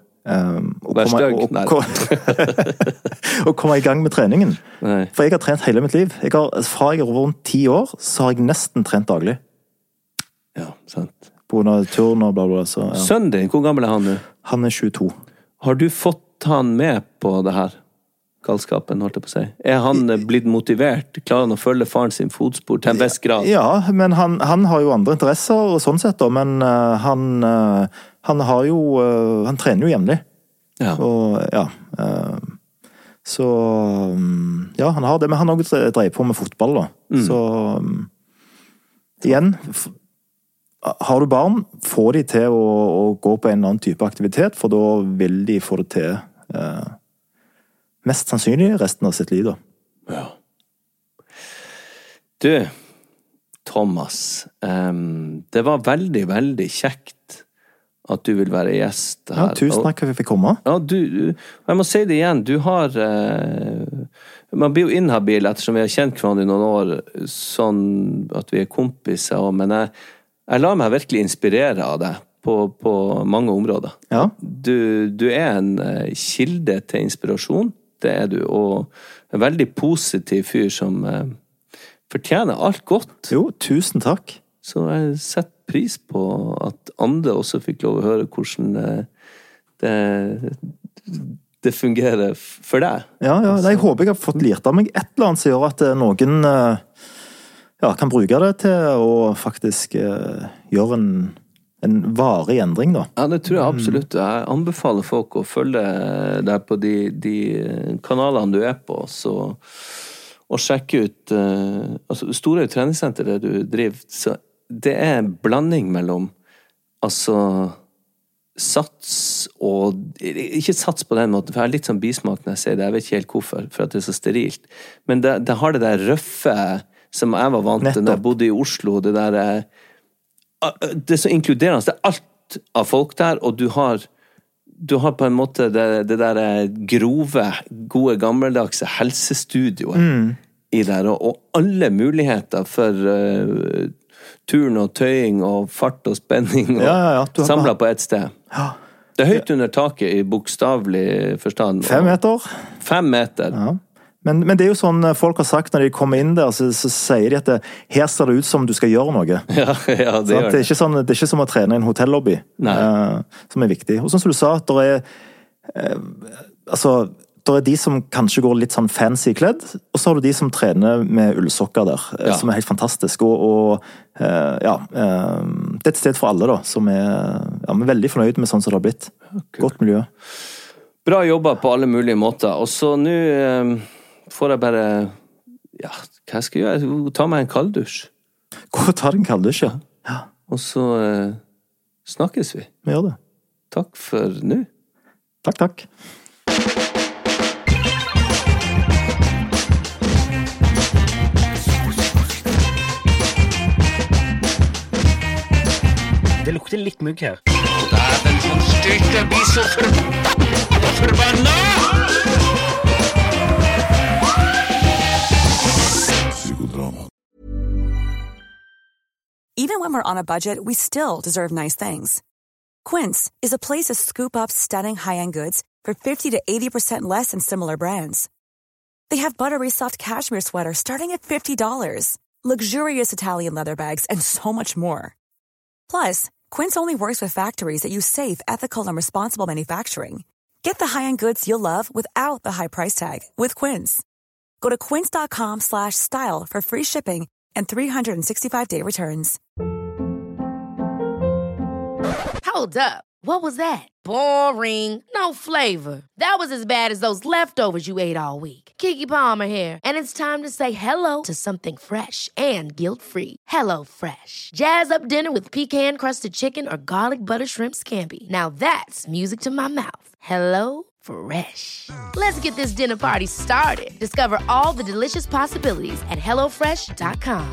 komme i gang med treningen. Nei. For jeg har trent hele mitt liv. Fra jeg er rundt 10 år, så har jeg nesten trent daglig. Ja, sant. På noen turn og bla bla. Så, ja. Sønnen din, hvor gammel er han nå? Han er 22. Har du fått han med på det her? galskapen, holdt jeg på å si? Er han blitt motivert? Klarer han å følge faren sin fotspor til en viss grad? Ja, men han har jo andre interesser og sånn sett da, men han har jo, han trener jo jevnlig. Ja. Og ja, så ja, han har det, men han har også drevet på med fotball da. Så igjen, har du barn, få de til å gå på en annen type aktivitet, for da vil de få det til mest sannsynlig resten av sitt liv da. Ja. Du, Thomas, det var veldig, veldig kjekt at du vil være gjest her. Ja, tusen takk for at jeg fikk komme. Ja, jeg må si det igjen, du har, man blir jo inhabil ettersom vi har kjent hverandre i noen år, sånn at vi er kompiser, men jeg lar meg virkelig inspirere av deg på mange områder. Ja. Du er en kilde til inspirasjon, det er du, og en veldig positiv fyr som fortjener alt godt. Jo, tusen takk. Så jeg setter pris på at andre også fikk lov å høre hvordan det fungerer for deg. Ja, jeg håper jeg har fått lært av meg et eller annet som gjør at noen kan bruke det til å faktisk gjøre en varig endring da. Ja, det tror jeg absolutt. Jeg anbefaler folk å følge deg på de kanalene du er på, og sjekke ut altså store treningssenter du driver, så det er en blanding mellom sats og ikke sats på den måten, for jeg er litt sånn bismak når jeg sier det, jeg vet ikke helt hvorfor, for at det er så sterilt, men det har det der røffe som jeg var vant til når jeg bodde i Oslo, det er så inkluderende, det er alt av folk der, og du har på en måte det der grove, gode, gammeldagse helsestudioet i der, og alle muligheter for turn og tøying og fart og spenning og samlet på et sted. Ja. Det er høyt under taket i bokstavlig forstand. 5 meter. 5 meter. Ja. Men det er jo sånn folk har sagt når de kommer inn der, så sier de at her ser det ut som du skal gjøre noe. Ja, det gjør det. Det er ikke som å trene i en hotellobby, som er viktig. Og sånn som du sa, at det er de som kanskje går litt sånn fancy kledd, og så har du de som trener med ullsokker der, som er helt fantastisk. Det er et sted for alle da, som er veldig fornøyd med sånn som det har blitt. Okay. Godt miljø. Bra jobba på alle mulige måter. Og så nå får jeg bare, hva skal jeg gjøre? Ta meg en kalddusj. Gå og ta deg en kalddusj, ja. Og så snakkes vi. Vi gjør det. Takk for nå. Takk. Det lukter litt mugg her. Dæven, sånn styrke blir så forbanna! Psykodrama. Even when we're on a budget, we still deserve nice things. Quince is a place to scoop up stunning high-end goods for 50 to 80% less than similar brands. They have buttery soft cashmere sweaters starting at $50, luxurious Italian leather bags, and so much more. Plus, Quince only works with factories that use safe, ethical, and responsible manufacturing. Get the high-end goods you'll love without the high price tag with Quince. Go to quince.com/style for free shipping and 365-day returns. Hold up. What was that? Boring. No flavor. That was as bad as those leftovers you ate all week. Keke Palmer here, and it's time to say hello to something fresh and guilt-free. Hello Fresh. Jazz up dinner with pecan-crusted chicken or garlic butter shrimp scampi. Now that's music to my mouth. Hello Fresh. Let's get this dinner party started. Discover all the delicious possibilities at hellofresh.com.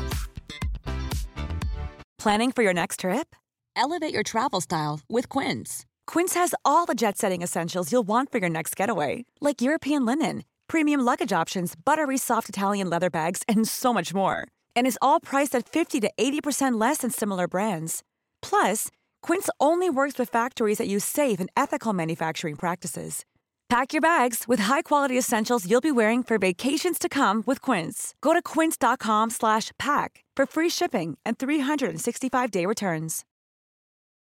Planning for your next trip? Elevate your travel style with Quince. Quince has all the jet-setting essentials you'll want for your next getaway, like European linen, premium luggage options, buttery soft Italian leather bags, and so much more. And is all priced at 50 to 80% less than similar brands. Plus, Quince only works with factories that use safe and ethical manufacturing practices. Pack your bags with high-quality essentials you'll be wearing for vacations to come with Quince. Go to quince.com/pack for free shipping and 365-day returns.